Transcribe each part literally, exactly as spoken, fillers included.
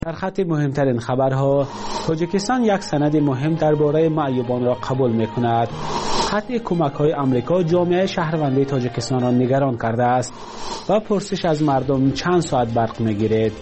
در خط مهمترین خبرها، تاجیکستان یک سند مهم درباره معیوبان را قبول می‌کند. قطع کمک‌های آمریکا جامعه شهروندی تاجیکستان را نگران کرده است و پرسش از مردم چند ساعت برق می‌گیرد.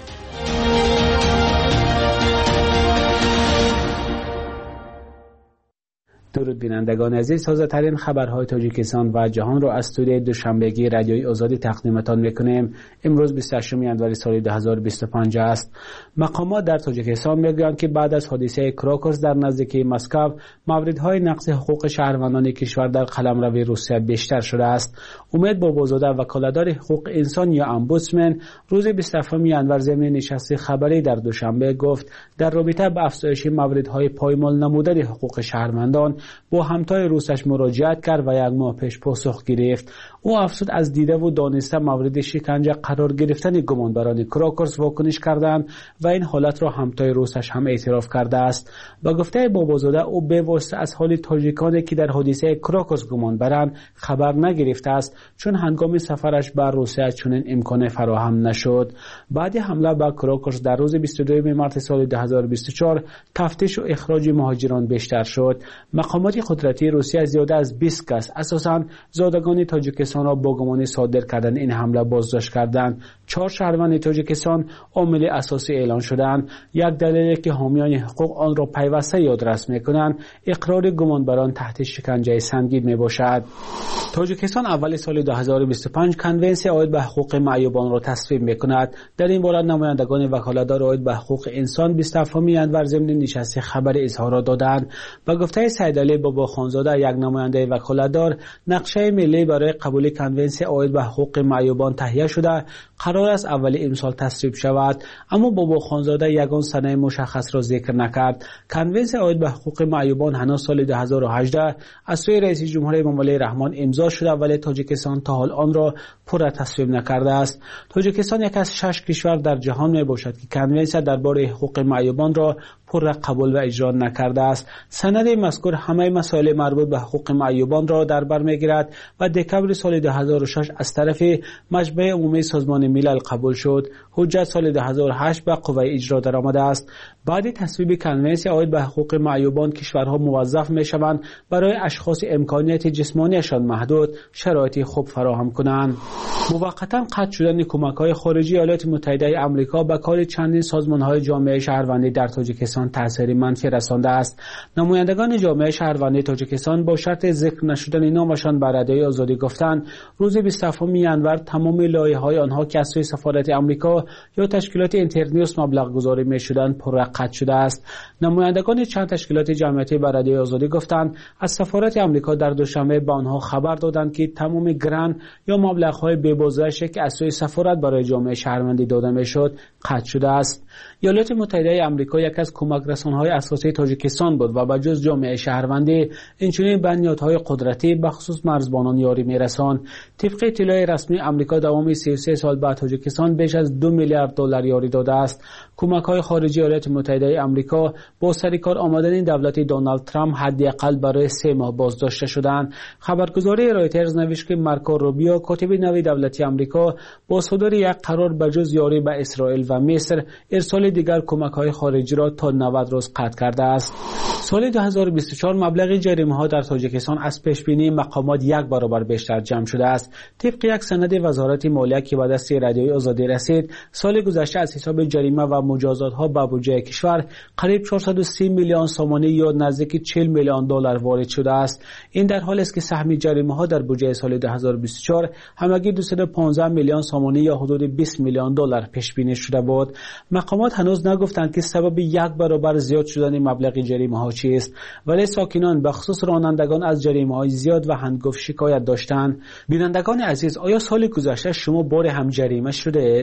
درود بینندگان عزیز، تازه‌ترین خبرهای تاجیکستان و جهان را از استودیوی دوشنبگی رادیوی آزادی تقدیمتان می‌کنیم. امروز بیست و هشتم ژانویه سال دو هزار و بیست و پنج است. مقامات در تاجیکستان می‌گویند که بعد از حادثه کراکوس در نزدیکی مسکو، موردهای نقض حقوق شهروندان کشور در قلمرو روسیه بیشتر شده است. امید بابازاده، وکالتدار حقوق انسان یا امبودسمن، روز بیست و هفتم ژانویه ضمن نشست خبری در دوشنبه گفت در رابطه با افزایش موردهای پایمال نمودن حقوق شهروندان با همتای روسش مراجعت کرد و یک ماه پیش پاسخ گرفت. او افزود از دیده و دانسته مورد شکنجه قرار گرفتن گمانبران کراکوس واکنش کردند و این حالت را همتای روسش هم اعتراف کرده است. با گفته بابازاده، او به واسطه از حال تاجیکانی که در حادثه کراکوس گمان برند خبر نگرفته است، چون هنگام سفرش به روسیه چنین امکان فراهم نشد. بعد حمله به کراکوس در روز بیست و دوم مارس سال دو هزار و بیست و چهار تفتیش و اخراج مهاجران بیشتر شد. مقامات قدرتی روسیه زیاده از بیست کس، اساساً زادگان تاجیکستان را با گمان صادر کردن این حمله بازداشت کردند. چهار شهروند تاجیکستان عامل اساسی اعلان شدند. یک دلیلی که حامیان حقوق آن را پیوسته یادرس می‌کنند اقرار گمانبران تحت شکنجه سنگین میباشد. تاجیکستان اول سال دو هزار و بیست و پنج کنونسیون عاید به حقوق معیوبان را تصویب می‌کند. در این باره نمایندگان وکالتدار عاید به حقوق انسان بیست و هفتم ژانویه ضمن نشست خبر اظهارات دادند. با گفته سیدعلی بابا خانزاده، یک نماینده وکالتدار، نقشه ملی برای قبول کنونسیون عاید به حقوق معیوبان تهیه شده قرار است اول امسال تصویب شود، اما بابا خانزاده یگان سنه مشخص را ذکر نکرد. کنونسیون عاید به حقوق معیوبان هنوز سال دو هزار و هجده از سوی رئیس جمهور مملکت رحمان امضا شده، ولی تاجیکستان تا حال آن را پورا تصویب نکرده است. تاجیکستان یک از شش کشور در جهان می باشد که کنونسیون درباره حقوق معیوبان را پورا قبول و اجرا نکرده است. سند مذکور همه مسائل مربوط به حقوق معیوبان را در بر میگیرد و دکمبر سال دو هزار و شش از طرف مجمع عمومی سازمان ملل قبول شد. حجت سال دو هزار و هشت به قوه اجرا درآمده است. بعد تصویب کنونسیون عاید به حقوق معیوبان، کشورها موظف میشوند برای اشخاص امکانیت جسمانیشان محدود شرایط خوب فراهم کنند. موقتا قطع شدن کمک‌های خارجی ایالات متحده آمریکا به کار چندین سازمان‌های جامعه شهروندی در تاجیکستان تأثیر منفی رسانده است. نمایندگان جامعه شهروندی تاجیکستان با شرط ذکر نشدن نامشان به رادیوی آزادی گفتند روز بیست و هفتم ژانویه تمام لایحه‌های آنها که از سوی سفارت آمریکا یا تشکیلات اینترنیوس مبلغ گذاری می‌شدند پررا قطع شده است. نمایندگان چند تشکیلات جمعیتی به رادیوی آزادی گفتند از سفارت آمریکا در دوشنبه به آنها خبر دادند که تمام گرانت یا مبلغ‌های بی‌بازش که از سوی سفارت برای جامعه شهروندی داده می‌شد قطع شده است. ایالات متحده آمریکا یک از کمک رسان‌های اساسی تاجیکستان بود و به جز جامعه شهروندی اینچنین بنیادهای قدرتی به خصوص مرزبانان یاری می‌رساند. طبق اطلاع رسمی آمریکا دوام سی و سه سال بعد تاجیکستان بیش از دو میلیارد دلار یاری داده است. کمک‌های خارجی ایالات متحده آمریکا با سرکار آمدن دولت دونالد ترامپ حداقل برای سه ماه بازداشته شدند. خبرگزاری رایترز نوشت که مارکو روبیو، کاتب نوی دولتی آمریکا، با صدور یک قرار به جز یاری به اسرائیل و مصر ارسال دیگر کمک‌های خارجی را تا نود روز قطع کرده است. سال دو هزار و بیست و چهار مبلغ جریمه‌ها در تاجیکستان از پیش‌بینی مقامات یک برابر بیشتر جمع شده است. طبق یک سند وزارت مالیه که به دست رادیوی آزادی رسید، سال گذشته از حساب جریمه و مجازات‌ها به بودجه کشور قریب چهارصد و سی میلیون سومانی یا نزدیک چهل میلیون دلار وارد شده است. این در حالی است که سهم جریمه‌ها در بودجه سال دو هزار و بیست و چهار همگی دویست و پانزده میلیون سومانی یا حدود بیست میلیون دلار پیش بینی شده بود. مقامات هنوز نگفتند که سبب یک برابر زیاد شدن مبلغ جریمه‌ها چیست، ولی ساکنان به خصوص رانندگان از جریمه‌های زیاد و هنگفت شکایت داشتند. بینندگان عزیز، آیا سال گذشته شما بار هم جریمه شده؟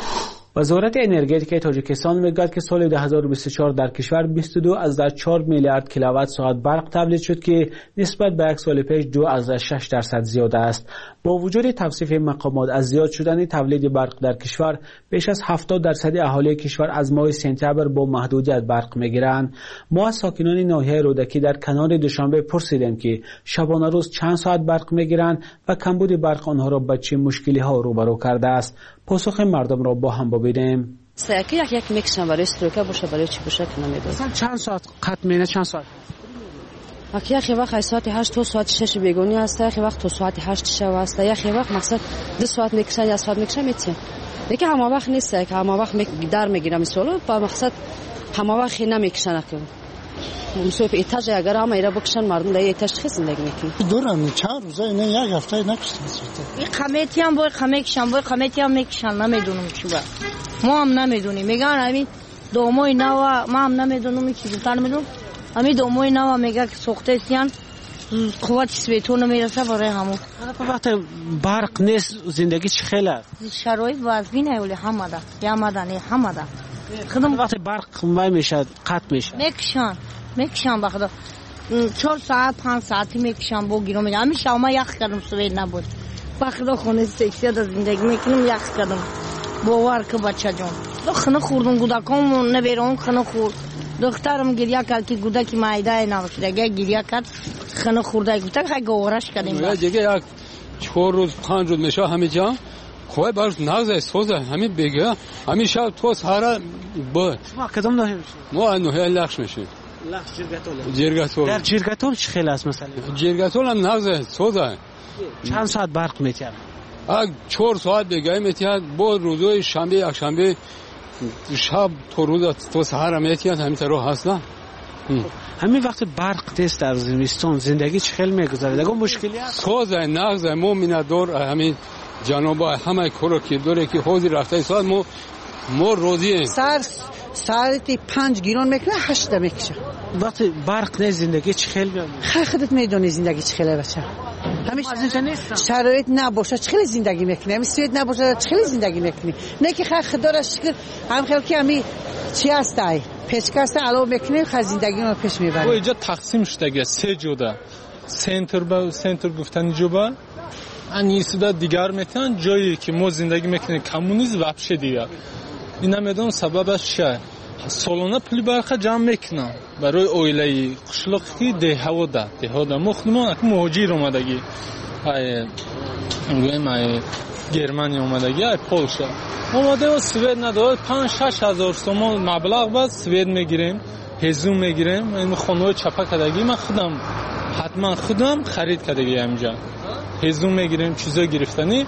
وزارت انرژتیک تاجیکستان میگوید که سال دو هزار و بیست و چهار در کشور بیست و دو ازده چهار میلیارد کیلووات ساعت برق تولید شد که نسبت به یک سال پیش دو ازده شش درصد زیاده است. با وجود توصیف مقامات از زیاد شدن تولید برق در کشور، بیش از هفتاد درصد اهالی کشور از ماه سپتامبر با محدودیت برق میگیرند. ما از ساکنان ناحیه رودکی در کنار دوشنبه پرسیدیم که شبانه روز چند ساعت برق میگیرند و کمبود برق آنها را با چه مشکلی ها روبرو کرده است. پاسخ مردم را با هم ببینیم. ساعت یک یک میکشن برای استروکا باشه برای چی باشه که نمیدونم. مثلا چند ساعت قط مینه چند ساعت؟ یک یک وقت ساعت هشت تا ساعت شش بیگونی است، یک وقت تا ساعت هشت شب است، یک وقت مقصد دو ساعت میکشن یا ساعت میکشن میتین. دیگه همه وقت نیست که همه وقت در میگیرم سوالو با مقصد همه وقت نمیکشن که مسوف ایتاج اگر هم ایرا بکشن مردم در ایتاج چه زندگی میکنن؟ دورم چهار روزه نه یک هفته نکشتن. این خمیتی هم باید خمیکشن باید خمیتی هم میکشن نمیدونم چی با ما هم نمیدونیم میگن همین دوموی نوا ما هم نمیدونم چی زودتر نمیدونم همین دوموی نوا میگه که سوخته سیان قوت سویتون میرسه برای همون. وقت برق نیست زندگی چه خیلی است؟ شرایط وضعینه ولی همه ده همه ده نه همه ده خدم وقت برق می میشه قطع میشه میکشن میکشن بخدا چهار ساعت پنج ساعتی میکشن با گیرم میگم همیشه ما یخ کردم سوید نبود بخدا خونه سکسی در زندگی میکنم یخ کردم باور که بچه جان دو خنه خوردم گودکام نبیرون خنه خورد دخترم گریه کرد که گودکی معده نباشه گریه کرد خنه خورده گفتن خیلی گوارش کردیم دیگه یک چهار روز پنج روز میشه همه جا خواه برش نغزه سوزه همین بگه همین شب تو سهره با شما کدام نوحه میشه؟ ما نوحه لخش میشه لخش جرگتول جرگتول در جرگتول چه خیلی است مثلا؟ جرگتول هم نغزه سوزه چند ساعت برق میتید؟ اگه چهار ساعت بگه میتید با روزای شنبه یک شنبه شب تو روز تو سهره میتید همین طرح هست نه همین وقت برق نیست در زمستان زندگی چه خیلی میگذره دیگه مشکلی است سوزه نغزه مومن دور همین جنابا همه کارو که دوره که حوضی رفته ساعت ما ما روزی سر ساعت پنج گیرون میکنه هشت میکشه وقتی برق نیست زندگی چه خیلی خیلی خودت میدونی زندگی چه خیلی بچه همیشه شرایط نباشه چه خیلی زندگی میکنی همین سوید نباشه چه خیلی زندگی میکنی نه که خیلی خدا شکر هم خیلی که همین چی هستی پیشکست علاوه میکنی خیلی زندگی رو پیش میبری و اینجا تقسیم شده سه جدا سنتر با سنتر گفتن جوبا این سودا دیگر میتونن جایی که ما زندگی میکنیم کمونیسم وحشه دیگه این نمیدونم سببش چیه سالانه پولی برخه جمع میکنن برای اویلای قشلاقی دهها ده دهها ده مخدمان اک مهاجر اومدگی ای میگم ای گرمانی اومدگی ای پولشا اومده و سوئد نداره پنج شش هزار تومان مبلغ بعد سوئد میگیریم هزوم میگیریم این خانوار چپا کدگی من خودم حتما خودم خرید کدگی اینجا هزوم میگیریم چیزا گرفتنی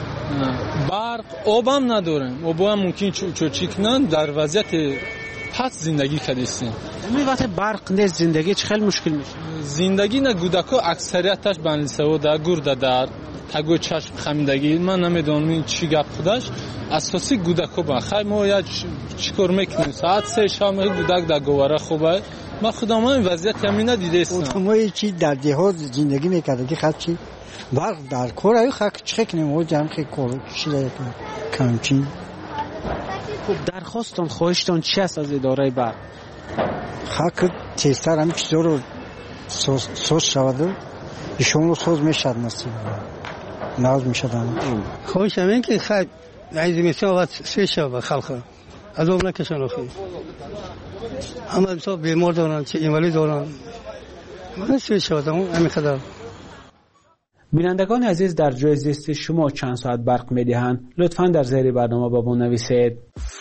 برق آبم نداریم آب هم ممکن چوچی کنن در وضعیت پس زندگی کردیم همین وقت برق نیست زندگی چه خیلی مشکل میشه زندگی نه گودکو اکثریتش بنلیسه در گرده در تگو چشم خمیدگی من نمیدونم این چی گپ خودش اساسی گودکو با خیلی ما یک چیکار میکنیم ساعت سه شام گودک در گواره خوبه من خودم این وضعیت همین ندیده استم ما چی در دهات زندگی میکرد که خط چی برق در کار ای خاک چه کنیم و جمع خیلی کار کشیده کمچین خب درخواستون خواهشتون چی است از اداره برق خاک تیزتر همین چیزا رو سوز, سوز شود ایشون رو سوز میشد نصیب ناز میشد خواهش همین که خیلی عیزی میشه وقت سوی شد خلقه از اون نکشن آخی اما بسیار بیمار دارن چه ایمالی دارن من سوی شد همین خدا بینندگان عزیز در جای زیست شما چند ساعت برق میدهند لطفاً در زیر برنامه با ما نویسید.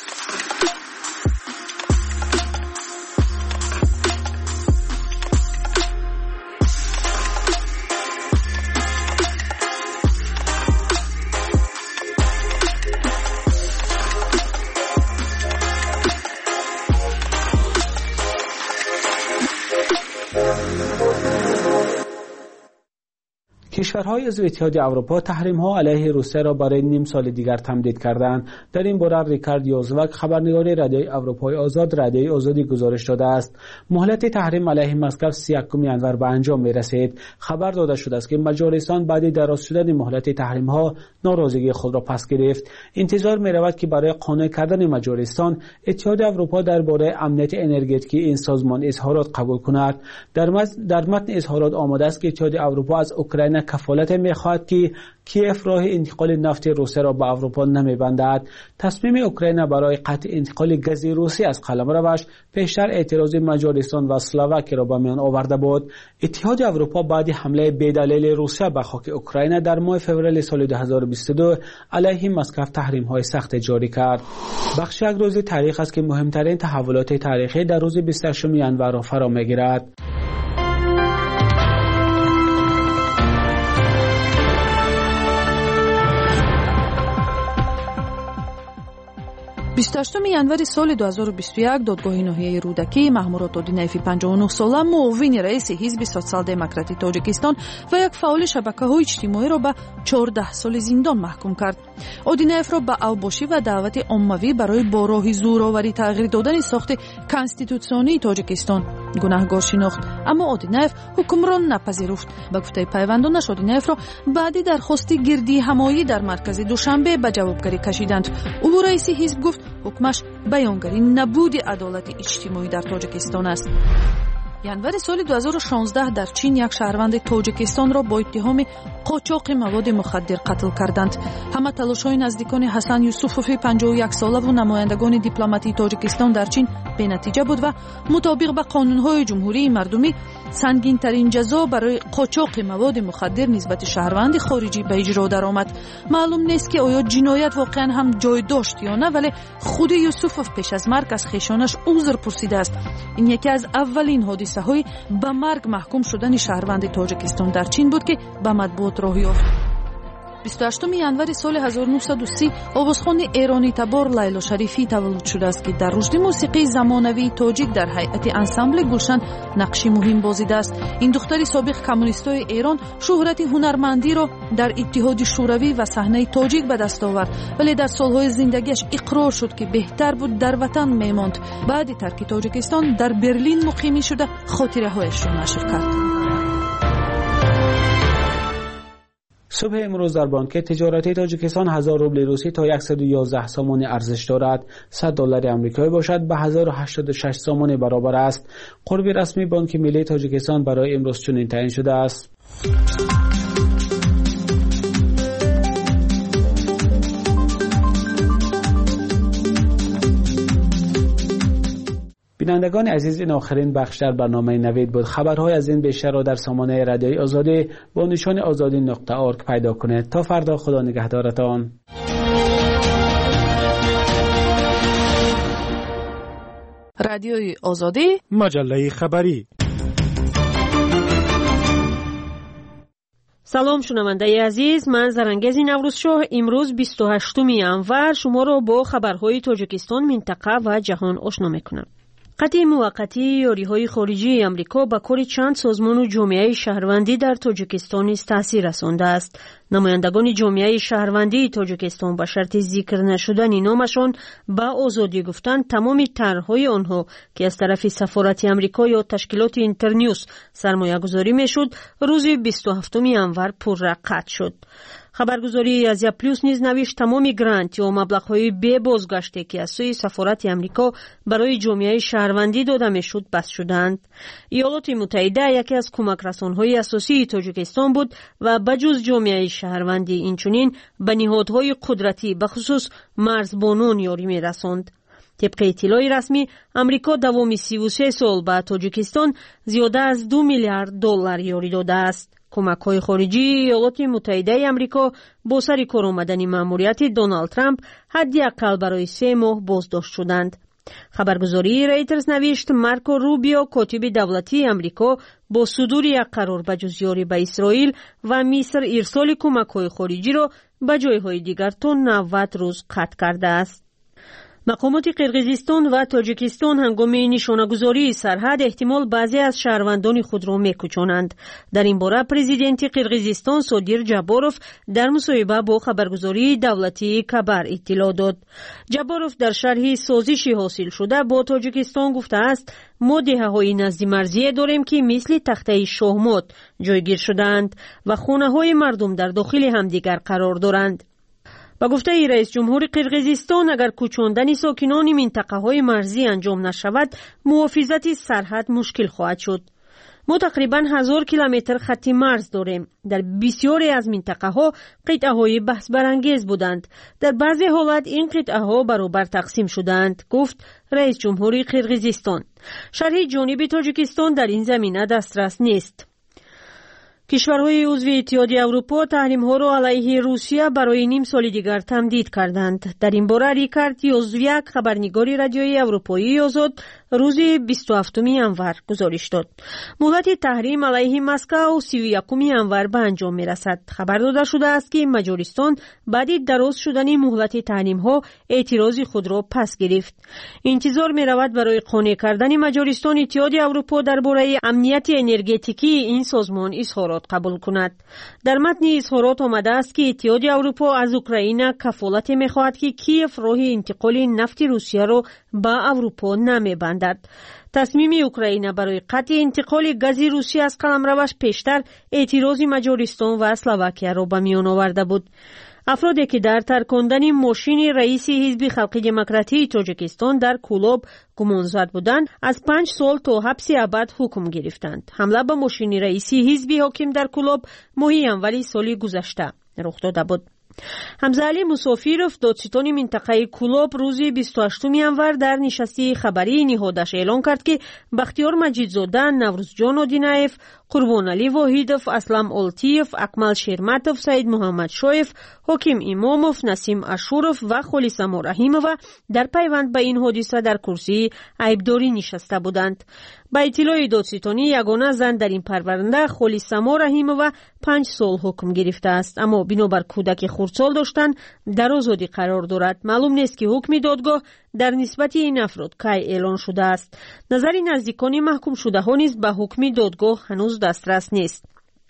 کشورهای عضو اتحادیه اروپا تحریم‌ها علیه روسیه را برای نیم سال دیگر تمدید کردند. در این باره ریکارد یوزوک خبرنگار رادیوی اروپای آزاد رادیوی آزادی گزارش داده است مهلت تحریم علیه مسکو سی و یک ینور به انجام می‌رسید. خبر داده شده است که مجارستان بعد دراز شدن مهلت تحریم‌ها ناراضگی خود را پس گرفت. انتظار می‌رود که برای قانع کردن مجارستان اتحادیه اروپا درباره امنیت انرژتیکی این سازمان اظهارات قبول کند. در در متن اظهارات آمده است که اتحادیه اروپا از اوکراین کفالت می‌خواهد که کیف راه انتقال نفت روسیه را به اروپا نمی‌بندد. تصمیم اوکراین برای قطع انتقال گاز روسی از قلمروش پیشتر اعتراض مجارستان و اسلواکی را به میان آورده بود. اتحاد اروپا بعد حمله بی‌دلیل روسیه به خاک اوکراین در ماه فوریه سال دو هزار و بیست و دو علیه مسکو تحریم‌های سخت جاری کرد. بخش یک روز تاریخ است که مهمترین تحولات تاریخی در روز بیست و هشتم ژانویه را فرا می‌گیرد. بیست و هشتم январи соли دو هزار و بیست و یک додгоҳи ноҳияи рӯдакӣ маҳмурод одинаеви панҷоҳу нӯҳ сола муовини раиси ҳизби социал-демократии тоҷикистон ва як фаъоли шабакаҳои иҷтимоиро ба чордаҳ соли зиндон маҳкум кард. одинаевро ба авбошӣ ва даъвати оммавӣ барои бо роҳи зӯроварӣ тағйир додани сохти конститутсионии тоҷикистон гунаҳгор шинохт, аммо одинаев ҳукмро напазируфт. ба гуфтаи пайвандонаш одинаевро баъди дархости гирдиҳамоӣ дар маркази душанбе ба ҷавобгарӣ кашиданд. ӯ раиси ҳизб гуфт ҳукмаш баёнгари набуди адолати иҷтимоӣ дар тоҷикистон аст. январи соли ду ҳазору шонздаҳ дар чин як шаҳрванди тоҷикистонро бо иттиҳоми қочоқи маводи мухаддир қатл карданд. ҳама талошҳои наздикони ҳасан юсуфови панҷоҳу як солаву намояндагони дипломатии тоҷикистон дар чин бенатиҷа буд ва мутобиқ ба қонунҳои ҷумҳурии мардумӣ сангинтарин ҷазо барои қочоқи маводи мухаддир нисбати шаҳрванди хориҷӣ ба иҷро даромад. маълум нест ки оё ҷиноят воқеан ҳам ҷой дошт ё на, вале худи юсуфов пеш аз марг аз хешонаш узр пурсидааст. ин яке аз аввалин ҳодисаҳои ба марг маҳкум шудани шаҳрванди тоҷикистон дар чин буд ки ба матбуот роҳ ёфт. بیست و هشتم январи соли ҳазору нуҳсаду си овозхони эронӣ табор Лайло Шарифӣ таваллуд шудааст ки дар рушди мусиқии замонавии тоҷик дар ҳайати ансамбли Гулшан нақши муҳим бозидааст. ин духтари собиқ коммунистои Эрон шӯҳрати ҳунармандиро дар Иттиҳоди шӯравӣ ва саҳнаи тоҷик ба даст овард, вале дар солҳои зиндагиаш иқрор шуд ки беҳтар буд дар ватан мемонд. баъди тарки Тоҷикистон дар Берлин муқимӣ шуда хотираҳояшро нашр кард. صبح امروز در بانک تجارتی تاجیکستان هزار روبل روسی تا صد و یازده سامانی ارزش دارد. صد دلار آمریکایی باشد به هزار و هشتاد و شش سامانی برابر است. قرب رسمی بانک ملی تاجیکستان برای امروز چنین تعیین شده است. بینندگان عزیز، این آخرین بخش در برنامه نوید بود. خبرهای از این بیشتر را در سامانه رادیوی آزادی با نشان آزادی نقطه ارگ پیدا کنید. تا فردا، خدا نگهدارتان. رادیوی آزادی، مجله خبری. سلام شنونده عزیز، من زرنگز نوروزشاه. امروز بیست و هشتم январ شما را با خبرهای تاجیکستان، منطقه و جهان آشنا میکنم. قطع موقتی یاری‌های خارجی آمریکا به کار چند سازمان و جامعه شهروندی در تاجیکستان نیز تأثیر رسانده است. نمایندگان جامعه شهروندی تاجیکستان به شرط ذکر نشدن نامشان به آزادی گفتند تمام طرح‌های آنها که از طرف سفارت آمریکا یا تشکیلات اینترنیوس سرمایه‌گذاری میشد، روز بیست و هفتم январ پررا قطع شد. خبرگزاری ازیا پلیوس نیز نوشت تمام گرانت یا مبلغ‌های بی بازگشته که از سوی سفارت آمریکا برای جامعه شهروندی داده میشد بس شدند. ایالات متحده یکی از کمک‌رسان‌های اساسی تاجیکستان بود و بجز جامعه شهروندی اینچنین به نهادهای قدرتی به خصوص مرزبانان یاری می‌رساند. طبق اطلاع رسمی آمریکا دوام سی و سه سال به تاجیکستان زیاده از دو میلیارد دلار یاری داده است. کمک‌های خارجی ایالات متحده آمریکا با سر کار آمدن مأموریت دونالد ترامپ حداقل برای سه ماه بازداشت شدند. خبرگزاری رایترز نوشت مارکو روبیو کاتب دولتی آمریکا با صدور یک قرار به جز یاری به اسرائیل و مصر ارسال کمک‌های خارجی را به جایهای دیگر تا نود روز قطع کرده است. مقامات قرقیزستان و تاجیکستان هنگام نشانه‌گذاری سرحد احتمال بعضی از شهروندان خود را می‌کوچانند. در این باره پرزیدنت قرقیزستان سادیر جاباروف در مصاحبه با خبرگزاری دولتی کبر اطلاع داد. جاباروف در شرح سازشی حاصل شده با تاجیکستان گفته است ما دهه‌های نزد مرزی داریم که مثل تخته شاهمات جایگیر شدند و خانه‌های مردم در داخل همدیگر قرار دارند. با گفته رئیس جمهور قرقیزستان اگر کوچاندن ساکنان منطقه های مرزی انجام نشود محافظت سرحد مشکل خواهد شد. ما تقریبا هزار کیلومتر خط مرز داریم. در بسیاری از منطقه ها قطعه های بحث برانگیز بودند. در بعضی حالات این قطعه ها برابر تقسیم شدند، گفت رئیس جمهوری قرقیزستان. شرح جانب تاجیکستان در این زمینه دسترس نیست. کشورهای عضو اتحادیه اروپا تحریم‌ها را علیه روسیه برای نیم سال دیگر تمدید کردند. در این باره ریکارد یوزویاک، خبرنگار رادیوی اروپایی آزاد، روز بیست و هفتم انور گزارش داد. مهلت تحریم علیه مسکو سی و یکم انور به انجام می‌رسد. خبر داده شده است که مجارستان بعد دراز شدن مهلت تحریم‌ها اعتراض خود را پس گرفت. انتظار می‌رود برای قانع کردن مجارستان اتحادیه اروپا درباره امنیت انرژتیکی این سازمان اظهارات قبول کند. در متن اظهارات آمده است که اتحادیه اروپا از اوکراین کفالت می‌خواهد که کیف راه انتقال نفت روسیه را به اروپا نمی‌بندد. تصمیم اوکراین برای قطع انتقال گاز روسیه از قلمروش پیشتر اعتراض مجارستان و اسلواکیه را به میان آورده بود. افرادی که در ترکاندن ماشین رئیس حزب خلق دموکراتی تاجیکستان در کولوب گمانزد بودند، از پنج سال تا حبس ابد حکم گرفتند. حمله به ماشین رئیس حزب حاکم در کولوب ماه انور سال گذشته رخ داده بود. حمزه علی مسافیروف، دادستان منطقه کولوب، روز بیست و هشتم انور در نشست خبری نهادش اعلام کرد که بختیار مجیدزاده، نوروزجان آدینایف، قربان علی واحدوف، اسلم آلتیف، اکمل شیرمتوف، سید محمد شایف، حکیم اماموف، نسیم اشوروف و خلیسما رحیمووا در پیوند به این حادثه در کرسی عیبداری نشسته بودند. با اطلاع دادستانی یگانه زن در این پرونده خلیسما رحیمووا پنج سال حکم گرفته است، اما بنابر کودک خردسال داشتن در آزادی قرار دارد. معلوم نیست که حکم دادگاه در نسبت این افراد کی اعلان شده است. نظر نزدیکان محکوم شده ها نیز به حکم دادگاه هنوز دسترس نیست.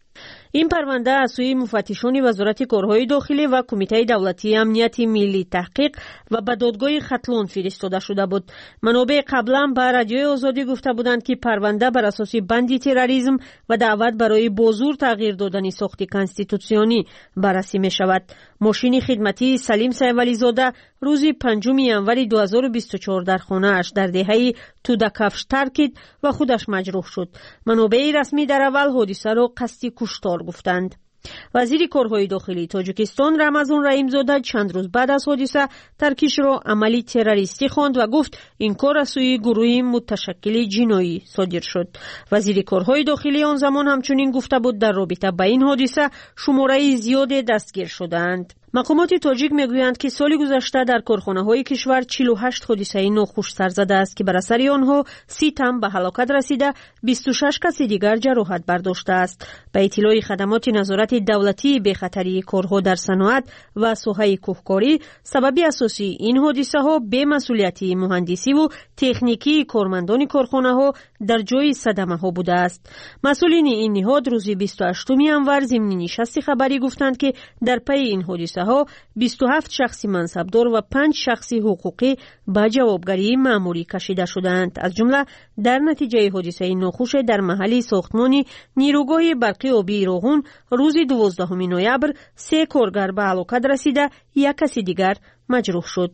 این پرونده از سوی مفتشان وزارت کارهای داخلی و کمیته دولتی امنیت ملی تحقیق و به دادگاه ختلون فرستاده شده بود. منابع قبلا به رادیوی آزادی گفته بودند که پرونده بر اساس بند تروریسم و دعوت برای بازور تغییر دادن ساخت کانستیتوسیونی بررسی می شود. ماشین خدمتی سلیم سیولی زاده روز پنجم انور دو هزار و بیست و چهار در خانه‌اش در دهه توداکفش ترکید و خودش مجروح شد. منابع رسمی در اول حادثه را قصد کشتار گفتند. وزیر کارهای داخلی تاجیکستان رمضان رحیمزاده چند روز بعد از حادثه ترکیش را عملی تروریستی خواند و گفت این کار از سوی گروهی متشکل جنایی صادر شد. وزیر کارهای داخلی آن زمان همچنین گفته بود در رابطه با این حادثه شماره زیاد دستگیر شدند. مقامات تاجیک میگویند که سال گذشته در کارخانه‌های کشور چهل و هشت حادثه ناخوش سر زده است که بر اثر آنها سی تن به هلاکت رسیده، بیست و شش کس دیگر جراحت برداشته است. به اطلاع خدمات نظارت دولتی به خطری کارها در صنعت و ساحه کوهکاری، سبب اساسی این حادثه ها به مسئولیتی مهندسی و تکنیکی کارمندان کارخانه‌ها در جای صدمه ها بوده است. مسئولین این نهاد روز بیست و هشتم انور ضمن نشست خبری گفتند که در پی این حادثه ها بیست و هفت شخصی منصبدار و پنج شخصی حقوقی به جوابگری مأموری کشیده شدند. از جمله در نتیجه حادثه ناخوش در محل ساختمان نیروگاه برقی آبی روغون روز دوازدهم نوامبر سه کارگر به هلاکت رسیده، یک کسی دیگر مجروح شد.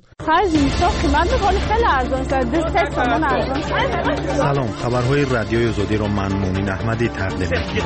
سلام، خبرهای رادیوی آزادی را من مونین احمدی تقدیم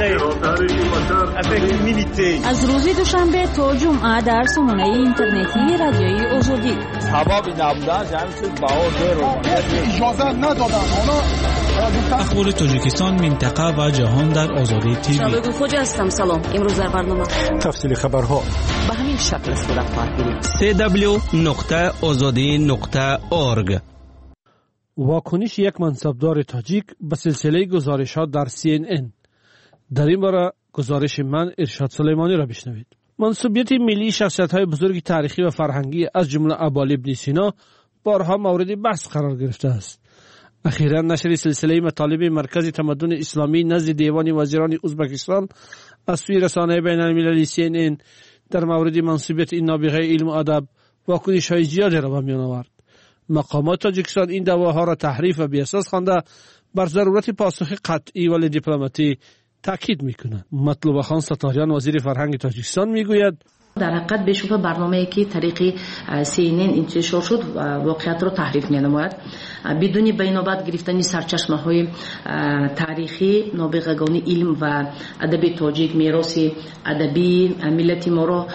می‌کنم. از روز دوشنبه تا جمعه در سامانه اینترنتی رادیوی آزادی. سبب نبودن جمعیت باور اجازه ندادن. اخبار تاجیکستان، منطقه و جهان در آزادی تیوی. شبگون خوجا هستم. سلام. امروز در برنامه تفصیل خبرها به همین شکل صورت خواهد گرفت. سی دبلیو نقطه آزادی نقطه اورگ. واکنش یک منصبدار تاجیک به سلسله گزارشات در سی ان ان. در این باره گزارش من ارشاد سلیمانی را بشنوید. منصوبیت ملی شخصیت‌های بزرگ تاریخی و فرهنگی از جمله ابوعلی ابن سینا بارها مورد بحث قرار گرفته است. اخیراً نشر سلسله مطالب مرکز تمدن اسلامی نزد دیوان وزیران ازبکستان از سوی رسانه بین المللی سی ان ان در مورد منصوبیت این نابغه علم و ادب واکنش‌های زیادی را به میان آورد. مقامات تاجیکستان این دعواها را تحریف و بی‌اساس خوانده بر ضرورت پاسخ قطعی و دیپلماتی تاکید می‌کنند. مطلوب خان ستاریان وزیر فرهنگ تاجیکستان میگوید در حقیقت بشوف برنامه‌ای که طریق سی ان ان انتشار شد واقعیت رو تحریف می‌نماید. بدون بینابت گرفتن سرچشمه‌های تاریخی نابغگان علم و ادب تاجیک میراث ادبی ملت ما رو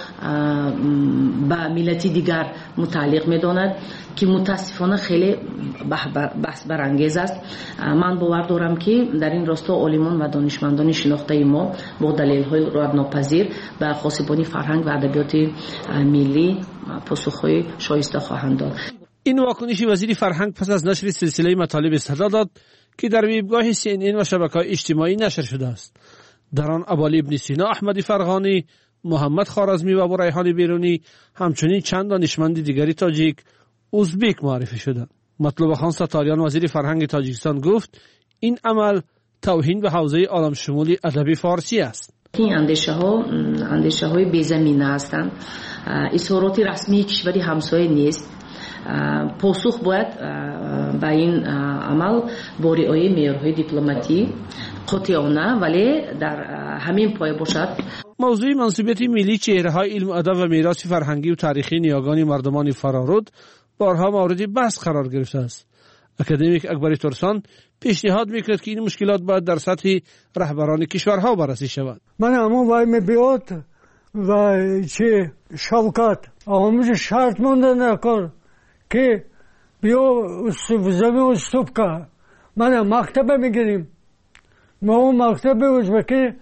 با ملت دیگر متعلق می‌داند که متاسفانه خیلی بحث برانگیز است. من باور دارم که در این راستا عالمان و دانشمندان شناخته ما با دلایل‌های ردناپذیر به خاصبانی فرهنگ و ادبیات ملی پاسخ‌های شایسته خواهند داد. این واکنش وزیر فرهنگ پس از نشر سلسله مطالب صدا داد که در وبگاه سی ان ان و شبکه‌های اجتماعی نشر شده است. در آن ابوعلی ابن سینا، احمدی فرغانی، محمد خوارزمی و ابو ریحان بیرونی همچنین چند دانشمند دیگری تاجیک ازبک معرفی شدند. مطلوب خان ستاریان وزیر فرهنگ تاجیکستان گفت این عمل توهین به حوزه عالم شمولی ادبی فارسی است. این اندیشه ها اندیشه های بی‌زمینه هستند. اظهارات رسمی کشوری همسایه نیست. پاسخ باید با این عمل با رعایت معیارهای دیپلماتی قاطعانه ولی در همین پایه باشد. موضوع منصوبیت ملی چهره‌های علم و ادب و میراث فرهنگی و تاریخی نیاگان مردمان فرارود بارها مورد بحث قرار گرفته است. اکادمیک اکبری ترسان پیشنهاد میکرد که این مشکلات باید در سطح رهبران کشورها بررسی شود. من همون وای میبیاد و چه شوکت آموزش شرط مونده نکن که بیا زمین استوب که من مکتب میگیریم ما اون مکتب ازبکی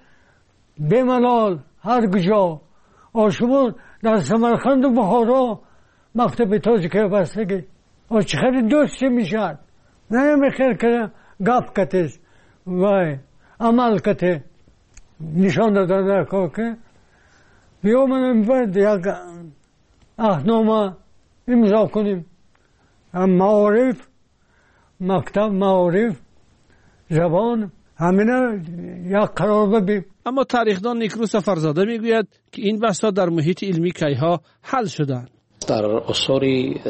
بملال هر کجا آشمون در سمرقند و بخارا مکتب تاجیکی بستگی و چخیلی دوستی میشد نه میخیر که گپ کتیز وای عمل کتی نشان دادن که بیا من باید یک اهنامه امضا کنیم معارف مکتب معارف زبان همینه یک قرار ببیم. اما تاریخدان نیکرو سفرزاده میگوید که این بحث‌ها در محیط علمی کیها حل شدند. در آثار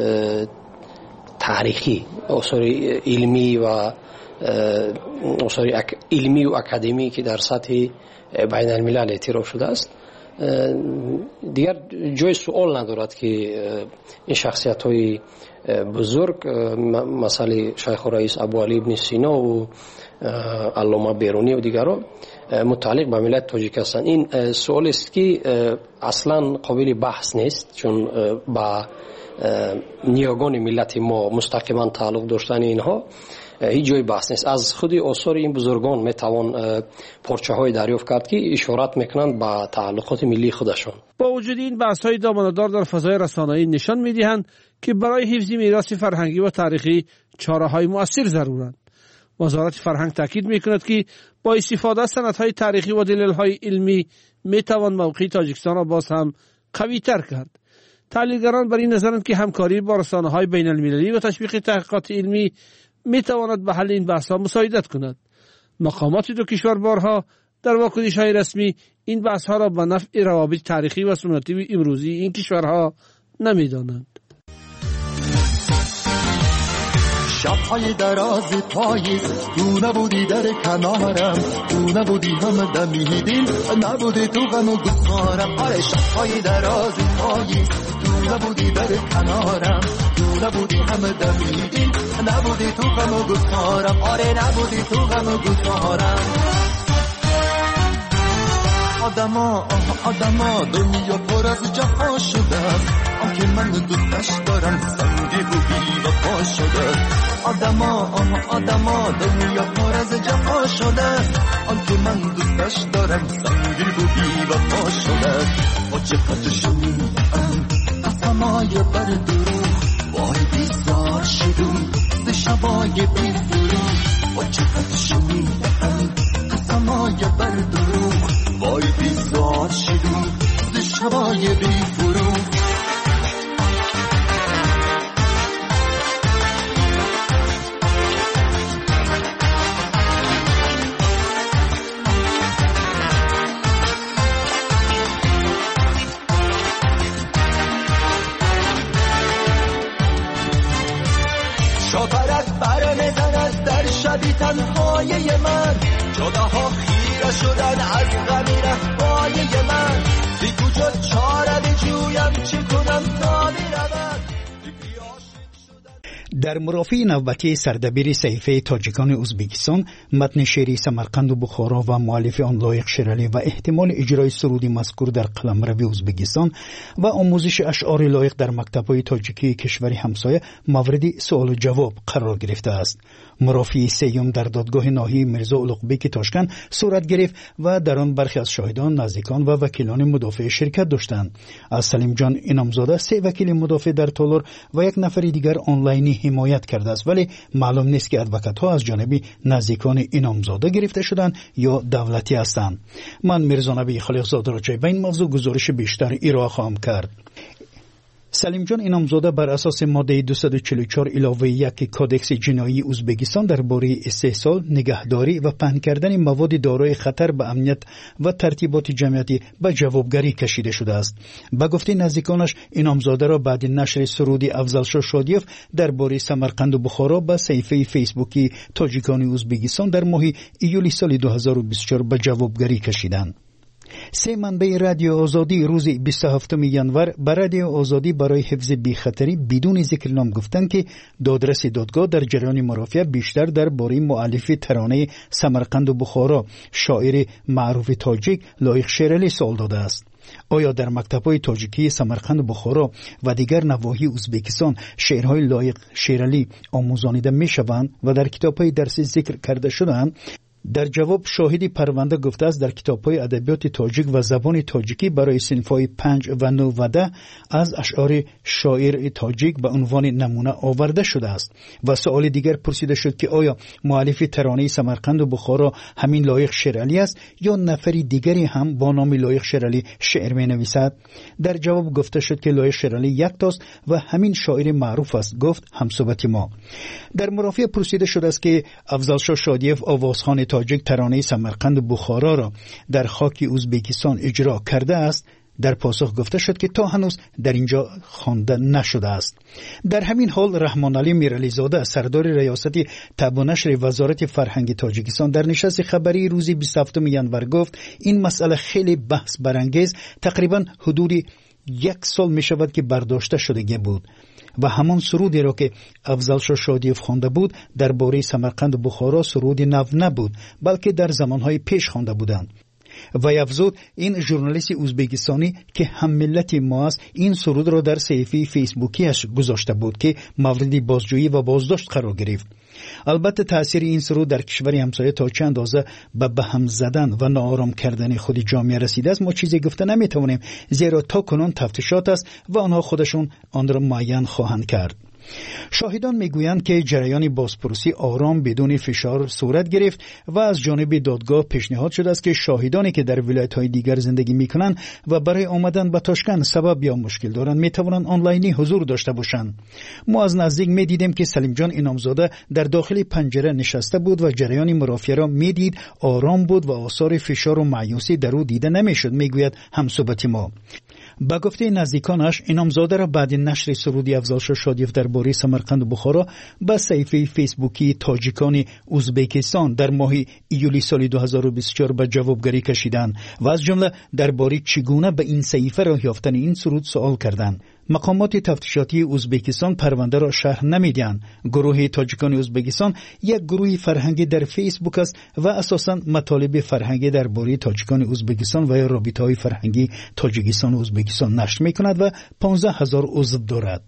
تاریخی آثار علمی و آثار علمی و اکادمی که در سطح بین الملل اعتراف شده است دیگر جای سوال ندارد که این شخصیت های بزرگ مثل شیخ رئیس ابوعلی ابن سینا و علامه بیرونی و دیگران متعلق به ملت تاجیک هستند. این سوال است که اصلا قابل بحث نیست چون با نیاگان ملت ما مستقیما تعلق داشتن اینها هیچ جای بحث نیست. از خود آثار این بزرگان میتوان پارچه های دریافت کرد که اشارت میکنند به تعلقات ملی خودشان. با وجود این بحث های دامنه‌دار در فضای رسانه‌ای نشان میدهند که برای حفظ میراث فرهنگی و تاریخی چاره‌های مؤثر ضرورند. وزارت فرهنگ تاکید میکند که با استفاده از سندهای تاریخی و دلیل‌های علمی میتوان موقع تاجیکستان را باز هم قوی‌تر کرد. تحلیلگران بر این نظرند که همکاری با رسانه‌های بین‌المللی و تشویق تحقیقات علمی میتواند به حل این بحث‌ها مساعدت کند. مقامات دو کشور بارها در واکنش‌های رسمی این بحث‌ها را به نفع روابط تاریخی و سنتی و امروزی این کشورها نمی‌دانند. شب‌های دراز پاییز تو نبودی در کنارم تو نبودی هم دمیدیم نبودی تو غم و گفتارم آره شب‌های دراز پاییز تو نبودی در کنارم تو نبودی هم دمیدیم نبودی تو غم و گفتارم آره نبودی تو غم و گفتارم آدما آدما دنیا پر از جفا شده است آنکه من دوستش دارم سنگی و بی وفا شده آدما آدما دنیا پر از جفا شده آنکه من دوستش دارم سنگی و بی وفا شده با چقدر شنیدم قسمای بر دروغ وای بیزار شدم ز شبای بی فروغ با چقدر شنیدم قسمای بر دروغ وای بیزار شدم ز شبای بی فروغ شاپرک بر میزند در شبی تنهای من جاده ها خیره شدن از غمی رفای من موجود چاره بجویم چه کنم تا برود. در مرافعه نوبتی سردبیر صحیفه تاجیکان ازبکستان متن شعری سمرقند و بخارا و مؤلف آن لایق شیرالی و احتمال اجرای سرودی مذکور در قلمرو ازبکستان و آموزش اشعار لایق در مکتب‌های تاجیکی کشور همسایه مورد سوال و جواب قرار گرفته است. مرافعه سیوم در دادگاه ناحیه میرزا اولوقبیک تاشکند صورت گرفت و در آن برخی از شاهدان، نزدیکان و وکیلان مدافع شرکت داشتند. از سلیم جان انامزاده سه وکیل مدافع در تالار و یک نفر دیگر آنلاینی حمایت کرده است، ولی معلوم نیست که ادوکات ها از جانب نزدیکان انامزاده گرفته شدند یا دولتی هستند. من میرزا نبی خلیق‌زاده را به این موضوع گزارش بیشتر ارائه خواهم کرد. سلیم جان انامزاده بر اساس ماده دویست و چهل و چهار علاوه یک کودکس جنایی ازبکستان درباره استحصال، نگهداری و پهن کردن مواد دارای خطر به امنیت و ترتیبات جمعیتی به جوابگری کشیده شده است. به گفته نزدیکانش انامزاده را بعد نشر سرودی افضلشاه شادیوف درباره سمرقند و بخارا به صفحه فیسبوکی تاجیکان ازبکستان در ماه ایولی سال دو هزار و بیست و چهار به جوابگری کشیدند. سه منبع رادیو آزادی روز بیست و هفتم ژانویه بر رادیو آزادی برای حفظ بی‌خطری بدون ذکر نام گفتند که دادرس دادگاه در جریان مرافعه بیشتر درباره مؤلف ترانه سمرقند و بخارا شاعر معروف تاجیک لایق شیرالی سوال داده است. آیا در مکتب‌های تاجیکی سمرقند و بخارا و دیگر نواحی ازبکستان شعرهای لایق شیرالی آموزانیده می‌شوند و در کتاب‌های درسی ذکر کرده شده‌اند؟ در جواب شاهدی پرونده گفته است در کتاب‌های ادبیات تاجیک و زبان تاجیکی برای صنف‌های پنج و نه و ده از اشعار شاعر تاجیک به عنوان نمونه آورده شده است. و سوال دیگر پرسیده شد که آیا مؤلف ترانه سمرقند و بخارا همین لایق شیرالی است یا نفری دیگری هم با نام لایق شیرالی شعر می‌نویسد؟ در جواب گفته شد که لایق شیرالی یک تاست و همین شاعر معروف است، گفت همصحبت ما. در مرافعه پرسیده شده است که افضلشاه شادیوف آوازخوان تاجیک ترانه سمرقند بخارا را در خاک ازبکستان اجرا کرده است. در پاسخ گفته شد که تا هنوز در اینجا خوانده نشده است. در همین حال رحمان علی میرعلی زاده سردار ریاست تب و نشر وزارت فرهنگ تاجیکستان در نشست خبری روز بیست و هفتم ژانویه گفت این مسئله خیلی بحث برانگیز تقریبا حدود یک سال می شود که برداشته شده بود و همان سرودی را که افضلشاه شادیوف خوانده بود درباره سمرقند بخارا سرودی نو نبود، بلکه در زمانهای پیش خوانده بودند. و افزود این ژورنالیست ازبکستانی که هم ملت ما است این سرود را در صفحه فیسبوکیش گذاشته بود که مورد بازجویی و بازداشت قرار گرفت. البته تاثیر این سرود در کشور همسایه تا چند اندازه به بهم زدن و ناآرام کردن خود جامعه رسیده است ما چیزی گفته نمیتوانیم، زیرا تا کنون تفتیشات است و آنها خودشون آن را معین خواهند کرد. شاهدان میگویند که جریان بازپرسی آرام بدون فشار صورت گرفت و از جانب دادگاه پیشنهاد شده است که شاهدانی که در ولایت‌های دیگر زندگی میکنند و برای آمدن به تاشکند سبب یا مشکل دارند میتوانند آنلاینی حضور داشته باشند. ما از نزدیک میدیدیم که سلیم جان انامزاده در داخل پنجره نشسته بود و جریان مرافعه را میدید، آرام بود و آثار فشار و مایوسی در او دیده نمیشد، میگوید همصحبت ما. با گفته نزدیکانش انامزاده را بعد نشر سرودی افضلشاه شادیوف درباره سمرقند بخارا به صفحه فیسبوکی تاجیکان ازبکستان در ماه ایولی سال دو هزار و بیست و چهار به جوابگری کشیدند و از جمله درباره چگونه به این صحیفه راه یافتن این سرود سوال کردند. مقامات تفتیشاتی ازبکستان پرونده را شرح نمیدهند. گروه تاجیکان ازبکستان یک گروه فرهنگی در فیسبوک است و اساساً مطالب فرهنگی درباره تاجیکان ازبکستان و یا رابطه‌های فرهنگی تاجیکستان و ازبکستان نشر می‌کند و پانزده هزار عضو دارد.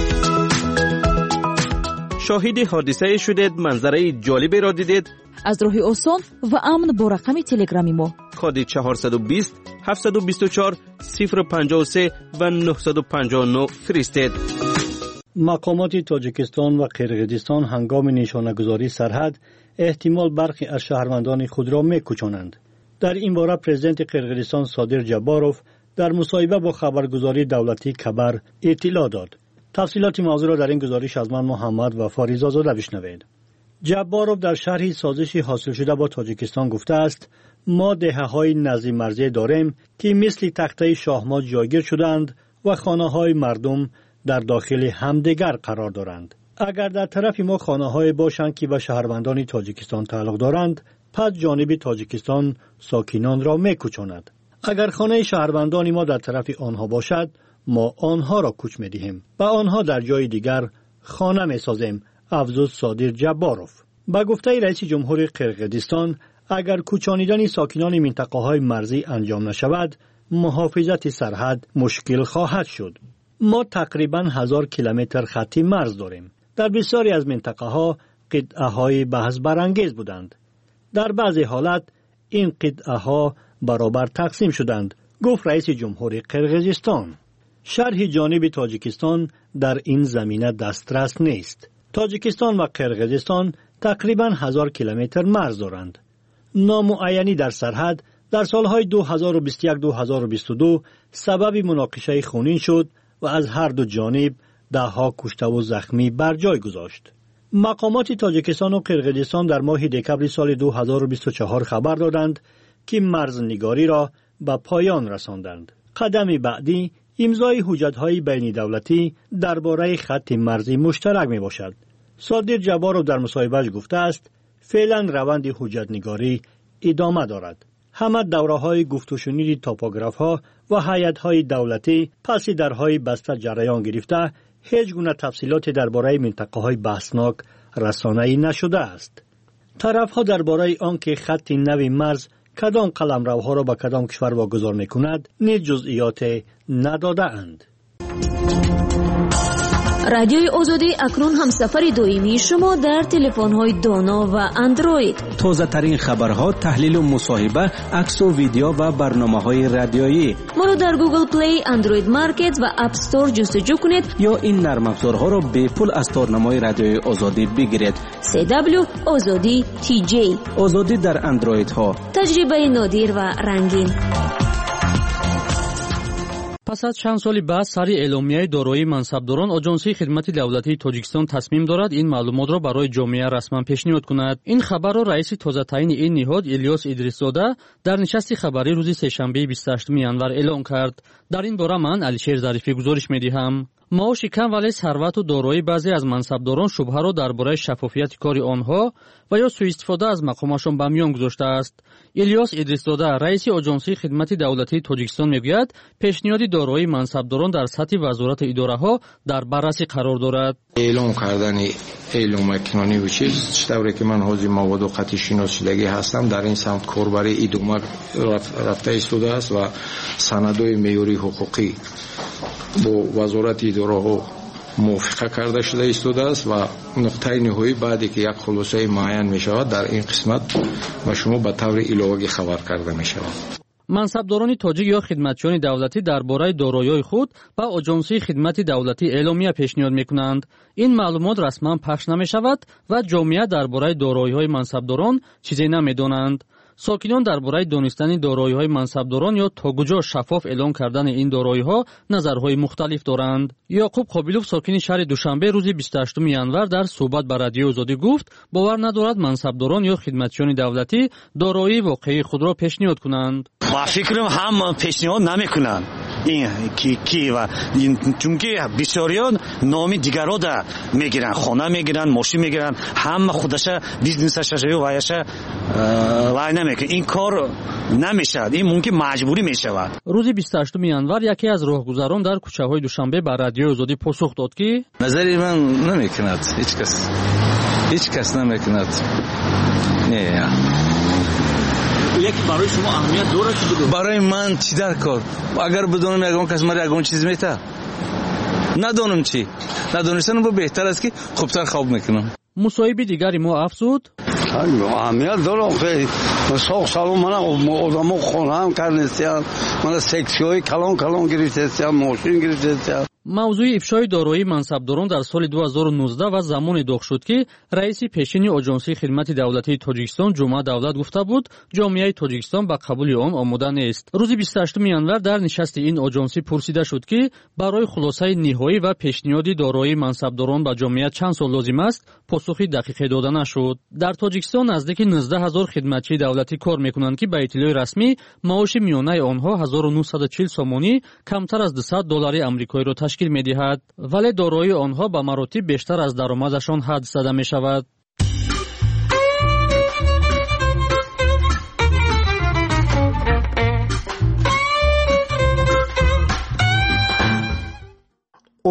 شاهد حادثه شدید، منظره جالبی را دیدید؟ از راه آسان و امن با رقم تلگرامی ما کد چهارصد و بیست هفتصد و بیست و چهار صفر پنجاه و سه و نهصد و پنجاه و نه فرستید. مقامات تاجیکستان و قرقیزستان هنگام نشانه‌گذاری سرحد احتمال برخی از شهروندان خود را می‌کوچانند. در این باره پرزیدنت قرقیزستان صادق جباروف در مصاحبه با خبرگزاری دولتی کبر اطلاع داد. تفصیلات موضوع را در این گزارش از من محمد و فاریزا زاده بشنوید. جباروف در شرح سازشی حاصل شده با تاجیکستان گفته است ما دهه‌های نزدیک مرزی داریم که مثل تخته شاهمات جایگیر شدند و خانه‌های مردم در داخل همدیگر قرار دارند. اگر در طرف ما خانه‌های باشند که به شهروندان تاجیکستان تعلق دارند، پس جانب تاجیکستان ساکنان را می‌کوچاند. اگر خانه شهروندان ما در طرف آنها باشد، ما آنها را کوچ می‌دهیم و آنها در جای دیگر خانه می‌سازیم. افزود صادر جباروف. با گفته رئیس جمهور قرقیزستان، اگر کوچانیدن ساکنان منطقه‌های مرزی انجام نشود، محافظت سرحد مشکل خواهد شد. ما تقریباً هزار کیلومتر خطی مرز داریم. در بسیاری از منطقه‌ها قطعه‌های بحث برانگیز بودند. در بعضی حالت این قطعه‌ها برابر تقسیم شدند، گفت رئیس جمهور قرقیزستان. شرح جانب تاجیکستان در این زمینه دسترس نیست. تاجیکستان و قرقیزستان تقریباً هزار کیلومتر مرز دارند. نامعینی در سرحد در سالهای دو هزار و بیست و یک دو هزار و بیست و دو سبب مناقشه خونین شد و از هر دو جانب دهها کشته و زخمی بر جای گذاشت. مقامات تاجیکستان و قرقیزستان در ماه دکمبر سال دو هزار و بیست و چهار خبر دادند که مرزنگاری را به پایان رساندند. قدم بعدی امضای حجت‌های بین دولتی درباره خط مرزی مشترک می باشد. صادر جباروف در مصاحبه‌اش گفته است فعلا روند حجت‌نگاری ادامه دارد. همه دوره‌های گفت و شنید توپوگراف‌ها و هیئت‌های دولتی پس درهای بسته جریان گرفته، هیچ گونه تفصیلات درباره منطقه‌های بحثناک رسانه‌ای نشده است. طرف‌ها درباره آنکه خط نو مرز کدام قلمروها را به کدام کشور واگذار می‌کند، نیز جزئیات نداده‌اند. رادیوی آزادی اکنون همسفر دائمی شما در تلفن‌های دانا و اندروید. تازه ترین خبرها، تحلیل و مصاحبه، عکس و ویدیو و برنامه‌های رادیویی. ما را در گوگل پلی، اندروید مارکت و اپ استور جستجو کنید یا این نرم افزارها را به پول از تارنمای رادیوی آزادی بگیرید. سی دبلیو آزادی تی جی. آزادی در اندروید ها. تجربه نادر و رنگین. پس از چند سال بعد سر اعلامیه دارایی منصبداران، آژانسی خدمت دولتی تاجیکستان تصمیم دارد این معلومات را برای جامعه رسما پیشنهاد کند. این خبر را رئیس تازه تعیین این نهاد الیاس ادریس‌زاده در نشست خبری روز سه‌شنبه بیست و هشتم ینور اعلام کرد. در این باره من علیشیر ظریفی گزارش می‌دهم. معاش کم ولی ثروت و دارایی بعضی از منصبداران شبهه را درباره شفافیت کار آنها و یا سوء استفاده از مقامشان به میان گذاشته است. الیاس ادریس‌زاده رئیس آژانسی خدمت دولتی تاجیکستان میگوید پیشنهاد دارایی منصبداران در سطح وزارت اداره‌ها در بررسی قرار دارد. اعلام کردن اعلام کنونی و چیز طوری که من حوزه مواد و خط شناسایی هستم در این سمت کاربری ادامه رفته ایستاده است و سندهای معیاری حقوقی با وزارت اداره ها موافقه کرده شده ایستاده است و نقطه نهایی بعدی که یک خلاصه معین می شود در این قسمت و شما به طور علاوه خبر کرده می شود. منصبداران تاجیک یا خدمتچیان دولتی درباره دارایی‌های خود با آژانسی خدمت دولتی اعلامیه پیشنهاد می‌کنند. این معلومات رسما پخش نمی‌شود و جامعه درباره دارایی‌های منصبداران چیزی نمی‌دانند. ساکنان درباره دانستن دارایی‌های منصبداران یا تا کجا شفاف اعلام کردن این دارایی‌ها نظرهای مختلف دارند. یعقوب قابیلوف ساکن شهر دوشنبه روز بیست و هشتم ینور در صحبت با رادیو آزادی گفت باور ندارد منصبداران یا خدمتچیان دولتی دارایی واقعی خود را پیشنهاد کنند. با فکرم هم پیشنهاد نمی‌کنند. این کی کی و این چون که بسیاریان نامی دیگران را میگیرن، خانه میگیرن، ماشین میگیرن، همه خودش بیزنسش و وایش وای نمیکنه. این کار نمیشه، این ممکن مجبوری میشود. روز بیست و هشتم ینور یکی از راهگذران در کوچه‌های دوشنبه به رادیو آزادی پاسخ داد که نظری من نمیکند، هیچ کس هیچ کس نمیکند. نه یک برای شما اهمیت داره که برای من چی در کار؟ اگر بدونم یگان کس مرا یگان چیز میته ندونم چی ندونستن با بهتر است که خوبتر خواب میکنم. مصاحبه دیگری ما افزود اهمیت داره که ساخت سالون من آدمو خونه هم کردن، من سکسیوی کلان کلان گرفتم، ماشین گرفتم. موضوع افشای دارایی منصبداران در سال دو هزار و نوزده و زمان داغ شد که رئیس پیشین آژانسی خدمت دولتی تاجیکستان جمعه دولت گفته بود جامعه تاجیکستان به قبول آن آماده نیست. روز بیست و هشتم ینور در نشست این آژانسی پرسیده شد که برای خلاصه نهایی و پیشنهاد دارایی منصبداران به جامعه چند سال لازم است، پاسخی دقیق داده نشد. در تاجیکستان نزدیک نوزده هزار خدمتچی دولتی کار میکنند که به اطلاع رسمی معاش میانه آنها هزار و نهصد و چهل سومانی کمتر از دویست دلار آمریکایی را تشکیل می‌دهد، ولی دارایی آنها به مراتب بیشتر از درآمدشان حد زده می‌شود.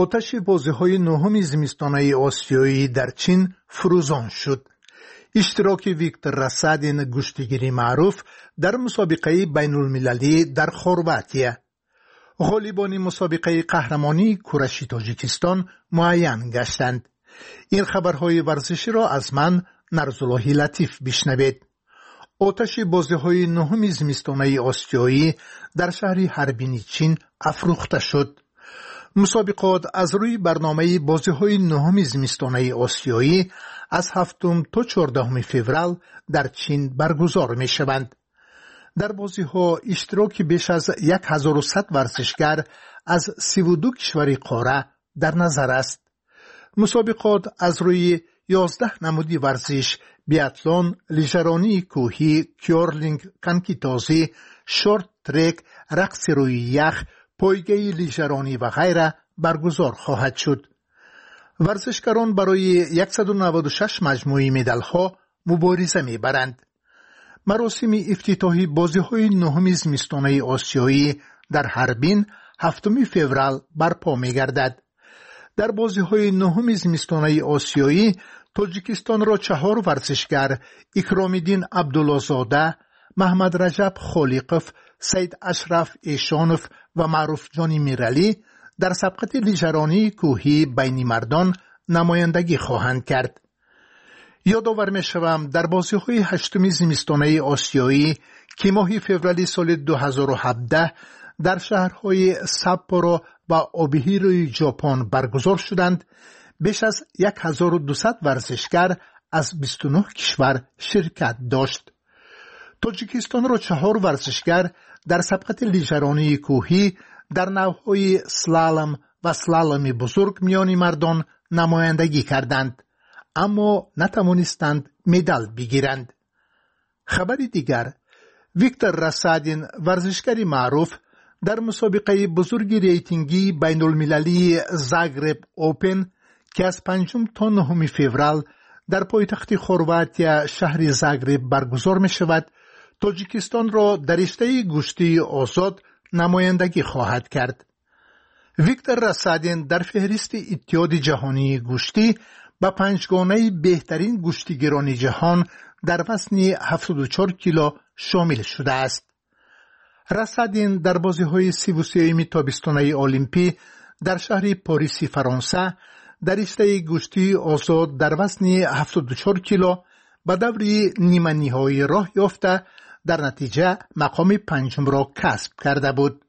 آتش بازی‌های نهم زمستانه آسیایی در چین فروزان شد. اشتراک ویکتور راسادین گشتیگیری معروف در مسابقه بین المللی در خرواطیه. غالبان مسابقه قهرمانی کورش تاجیکستان معین گشتند. این خبرهای ورزشی را از من نرزالله لطیف بشنوید. آتش بازی‌های نهم زمستانه آسیایی در شهر هاربین چین افروخته شد. مسابقات از روی برنامه بازی‌های نهم زمستانه آسیایی از هفتم تا چهاردهم فوریه در چین برگزار می‌شوند. در بازی‌ها اشتراک بیش از هزار و صد ورزشگر از سی و دو کشور قاره در نظر است. مسابقات از روی یازده نمودی ورزش، بیاتلون، لیژرانی کوهی، کیورلینگ، کنکیتازی، شورت ترک، رقص روی یخ، پایگاه لیژرانی و غیره برگزار خواهد شد. ورزشکاران برای صد و نود و شش مجموعه مدال‌ها مبارزه می‌برند. مراسم افتتاحی بازی‌های نهم زمستانه آسیایی در هاربین هفتم فوریه برپا می‌گردد. در بازی‌های نهم زمستانه آسیایی تاجیکستان را چهار ورزشگر اکرام‌الدین عبدالله‌زاده، محمد رجب خالقوف، سید اشرف ایشانوف و معروف جانی میرالی در سبقت لیژرانی کوهی بین مردان نمایندگی خواهند کرد. یادآور می‌شوم در بازی‌های هشتم زمستانه آسیایی که ماه فوریه سال دو هزار و هفده در شهرهای ساپورو و اوبیهیروی ژاپن برگزار شدند، بیش از هزار و دویست ورزشگر از بیست و نه کشور شرکت داشت. تاجیکستان را چهار ورزشگر در سبقت لیژرانی کوهی در نوع‌های سلالم و سلالم بزرگ میان مردان نمایندگی کردند، اما نتوانستند مدال بگیرند. خبری دیگر، ویکتور راسادین ورزشکاری معروف در مسابقه بزرگ ریتینگی بین المللی زاگرب اوپن که از پنجم تا نهم فوریه در پایتخت خرواطیه شهر زاگرب برگزار می شود، تاجیکستان را در رشته گشتی آزاد نمایندگی خواهد کرد. ویکتور راسادین در فهرست اتحاد جهانی گشتی با پنجگانه بهترین گشتیگران جهان در وزن هفتاد و چهار کیلو شامل شده است. راسادین در بازی‌های سی و سوم تابستانه المپی در شهر پاریس فرانسه در رشته گشتی آزاد در وزن هفتاد و چهار کیلو به دور نیمه نهایی راه یافته در نتیجه مقام پنجم را کسب کرده بود.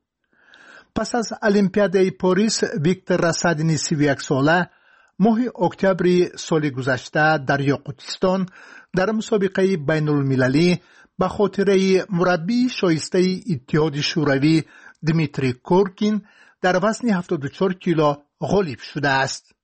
پس از المپیاد پاریس ویکتور راسادین سی و یک ساله ماه اکتبر سال گذشته در یاقوتستان در مسابقه بین المللی به خاطر مربی شایسته اتحاد شوروی دمیتری کورکین در وزن هفتاد و چهار کیلو غالب شده است.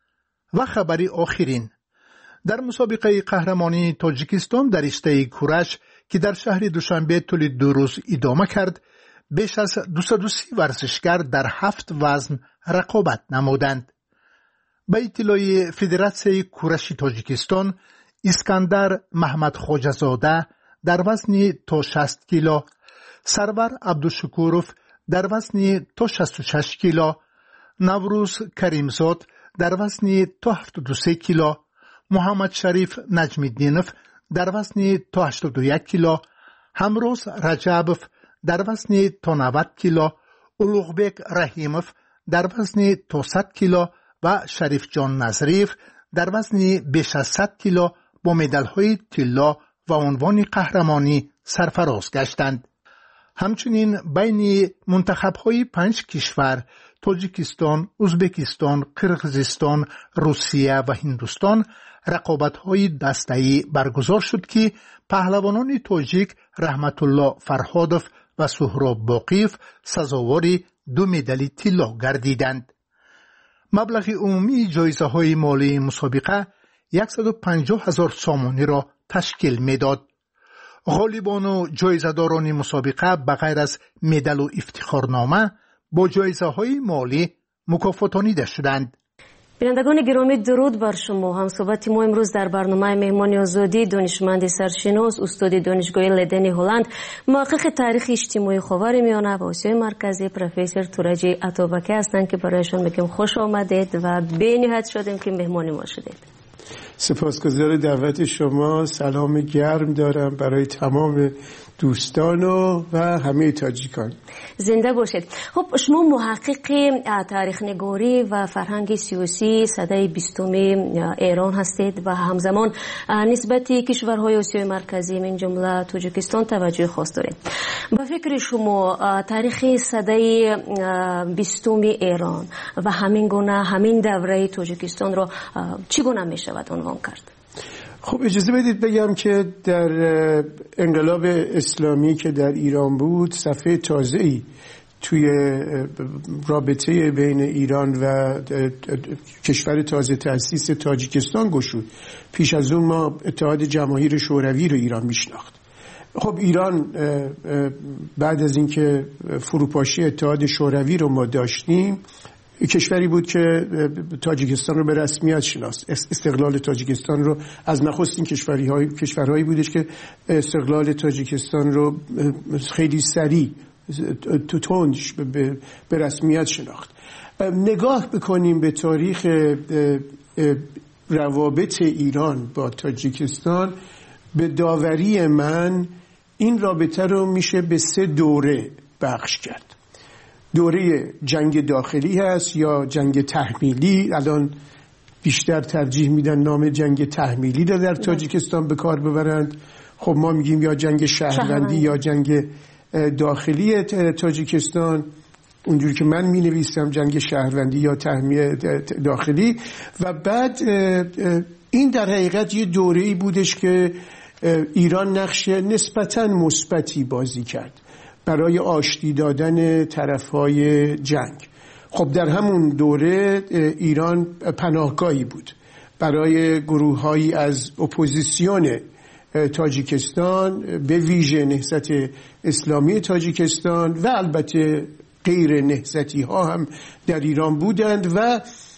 و خبری آخرین، در مسابقه قهرمانی تاجیکستان در رشته کورش که در شهر دوشنبه طول دو روز ادامه کرد، بیش از دویست و سی ورزشگر در هفت وزن رقابت نمودند. به اطلاع فدراسیون کورش تاجیکستان، اسکندر محمد خواجه‌زاده در وزن تا شصت کیلو، سرور عبدالشکوروف در وزن تا شصت و شش کیلو، نوروز کریمزاد در وزن تا هفتاد و سه کیلو، محمد شریف نجمی‌الدینوف در وزن تا هشتاد و یک کیلو، همروز رجبوف در وزن تا نود کیلو، اولوغبک رحیموف در وزن تا صد کیلو و شریف جان نظریف در وزن بیش از صد کیلو با مدال‌های طلا و عنوان قهرمانی سرفراز گشتند. همچنین بین منتخب‌های پنج کشور تاجیکستان، ازبکستان، قرقیزستان، روسیه و هندوستان رقابت‌های دسته‌ای برگزار شد که پهلوانان تاجیک رحمت الله فرهادوف و سهراب باقیف سزاوار دو مدال طلا گردیدند. مبلغ عمومی جایزه‌های مالی مسابقه صد و پنجاه هزار سامانی را تشکیل می‌داد. غالبان و جایزه‌داران مسابقه بغیر از مدال و افتخارنامه با جایزه‌های مالی مکافاتانیده شدند. بینندگان گرامی درود بر شما. هم صحبت ما امروز در برنامه مهمان آزادی دانشمند سرشناس استاد دانشگاه لدن هلند محقق تاریخ اجتماعی خاورمیانه و آسیای مرکزی پروفسور تورجی عطابکی هستند که برایشان میگم خوش آمدید و به نهایت شدیم که مهمان ما شدید. سپاسگزار دعوت شما. سلام گرم دارم برای تمام دوستان و, و همه تاجیکان. زنده باشید. خب شما محقق تاریخ نگاری و فرهنگ سیاسی سده بیستم ایران هستید و همزمان نسبت کشورهای آسیای مرکزی من جمله تاجیکستان توجه خاص دارید. با فکر شما تاریخ سده بیستم ایران و همین گونه همین دوره تاجیکستان را چگونه می شود عنوان کرد؟ خب اجازه بدید بگم که در انقلاب اسلامی که در ایران بود صفحه تازه‌ای توی رابطه بین ایران و کشور تازه تأسیس تاجیکستان گشود. پیش از اون ما اتحاد جماهیر شوروی رو ایران میشناخت. خب ایران بعد از اینکه فروپاشی اتحاد شوروی رو ما داشتیم کشوری بود که تاجیکستان رو به رسمیت شناست. استقلال تاجیکستان رو از نخستین کشورهای کشورهایی بودش که استقلال تاجیکستان رو خیلی سریع تو تونج به رسمیت شناخت. نگاه بکنیم به تاریخ روابط ایران با تاجیکستان، به داوری من این رابطه رو میشه به سه دوره بخش کرد. دوره جنگ داخلی هست یا جنگ تحمیلی. الان بیشتر ترجیح میدن نام جنگ تحمیلی رو در تاجیکستان به کار ببرند. خب ما میگیم یا جنگ شهروندی یا جنگ داخلی تاجیکستان، اونجوری که من می نویسم جنگ شهروندی یا تحمیل داخلی. و بعد این در حقیقت یه دوره‌ای بودش که ایران نقش نسبتاً مثبتی بازی کرد برای آشتی دادن طرفهای جنگ. خب در همون دوره ایران پناهگاهی بود برای گروه‌هایی از اپوزیسیون تاجیکستان، به ویژه نهضت اسلامی تاجیکستان و البته غیر نهضتی ها هم در ایران بودند و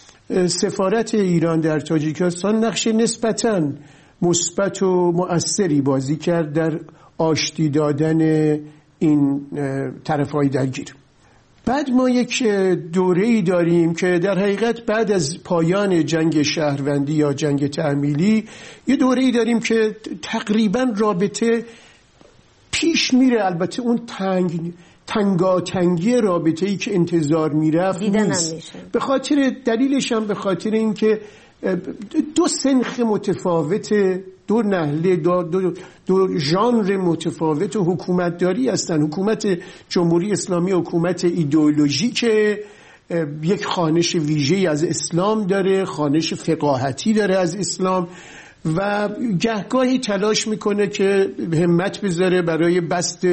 سفارت ایران در تاجیکستان نقش نسبتاً مثبت و مؤثری بازی کرد در آشتی دادن این طرف‌های درگیر. بعد ما یک دوره‌ای داریم که در حقیقت بعد از پایان جنگ شهروندی یا جنگ تحمیلی یه دوره‌ای داریم که تقریباً رابطه پیش میره. البته اون تنگ تنگاتنگی رابطه‌ای که انتظار میرفت نیست. به خاطر دلیلش هم به خاطر اینکه دو سنخ متفاوت، دو نهله، دو, دو, دو ژانر متفاوت و حکومتداری هستن. حکومت جمهوری اسلامی حکومت ایدئولوژیکه، یک خوانش ویژه‌ای از اسلام داره، خوانش فقاهتی داره از اسلام و گهگاهی تلاش میکنه که همت بذاره برای بسط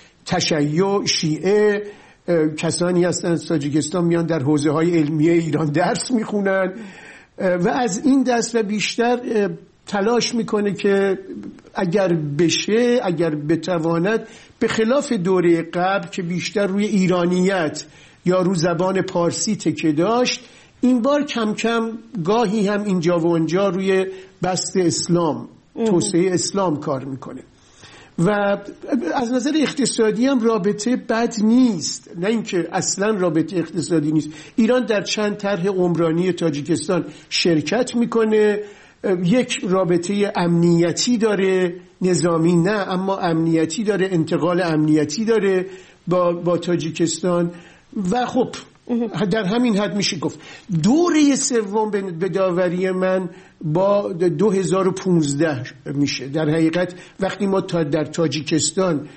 تشیع شیعه. کسانی هستن از تاجیکستان میان در حوزه‌های علمیه ایران درس میخونن و از این دست و بیشتر تلاش میکنه که اگر بشه، اگر بتواند، به خلاف دوره قبل که بیشتر روی ایرانیت یا رو زبان پارسی تکیه داشت، این بار کم کم گاهی هم اینجا و اونجا روی بسط اسلام، توسعه اسلام کار میکنه. و از نظر اقتصادی هم رابطه بد نیست، نه اینکه اصلا رابطه اقتصادی نیست. ایران در چند طرح عمرانی تاجیکستان شرکت میکنه، یک رابطه امنیتی داره، نظامی نه اما امنیتی داره، انتقال امنیتی داره با, با تاجیکستان. و خب در همین حد میشه گفت دوره سوم به داوری من با دو هزار و پانزده میشه. در حقیقت وقتی ما تا در تاجیکستان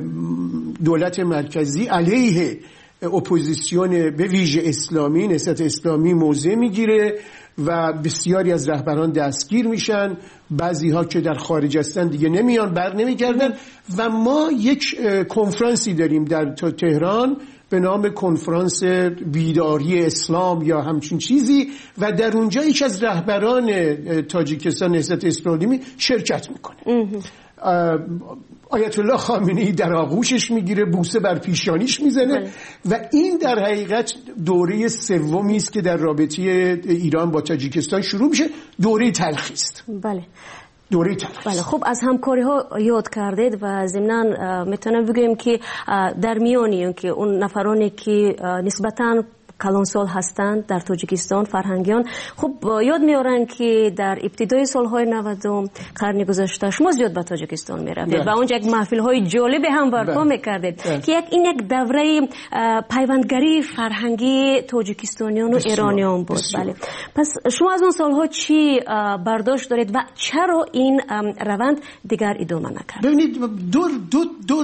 دولت مرکزی علیه اپوزیسیون به ویژه اسلامی، نهضت اسلامی موضع میگیره و بسیاری از رهبران دستگیر میشن، بعضی ها که در خارج هستن دیگه نمیان، بر نمیگردن و ما یک کنفرانسی داریم در تهران به نام کنفرانس بیداری اسلام یا همچین چیزی و در اونجا یک از رهبران تاجیکستان نهضت اسلامی شرکت میکنه. آیت الله خامنه‌ای در آغوشش میگیره، بوسه بر پیشانیش میزنه و این در حقیقت دوره سومی است که در رابطه ایران با تاجیکستان شروع میشه. دوره تلخی است. بله دوره تلخی. بله خب از همکاری ها یاد کردید و ضمناً میتونم بگم که در میانی که اون نفرانی که نسبتاً کلانسال هستند در تاجیکستان فرهنگیان خب یاد میارن که در ابتدای سالهای نودم قرن گذشته شما زیاد به تاجیکستان میرفتید و اونجا یک محفل های جالب هم برپا میکردید که یک این یک دوره پیوندگری فرهنگی تاجیکستانیان و ایرانیان بود. بله پس شما از اون سالها چی برداشت دارید و چرا این روند دیگر ادامه نکرد؟ ببینید دو دو دو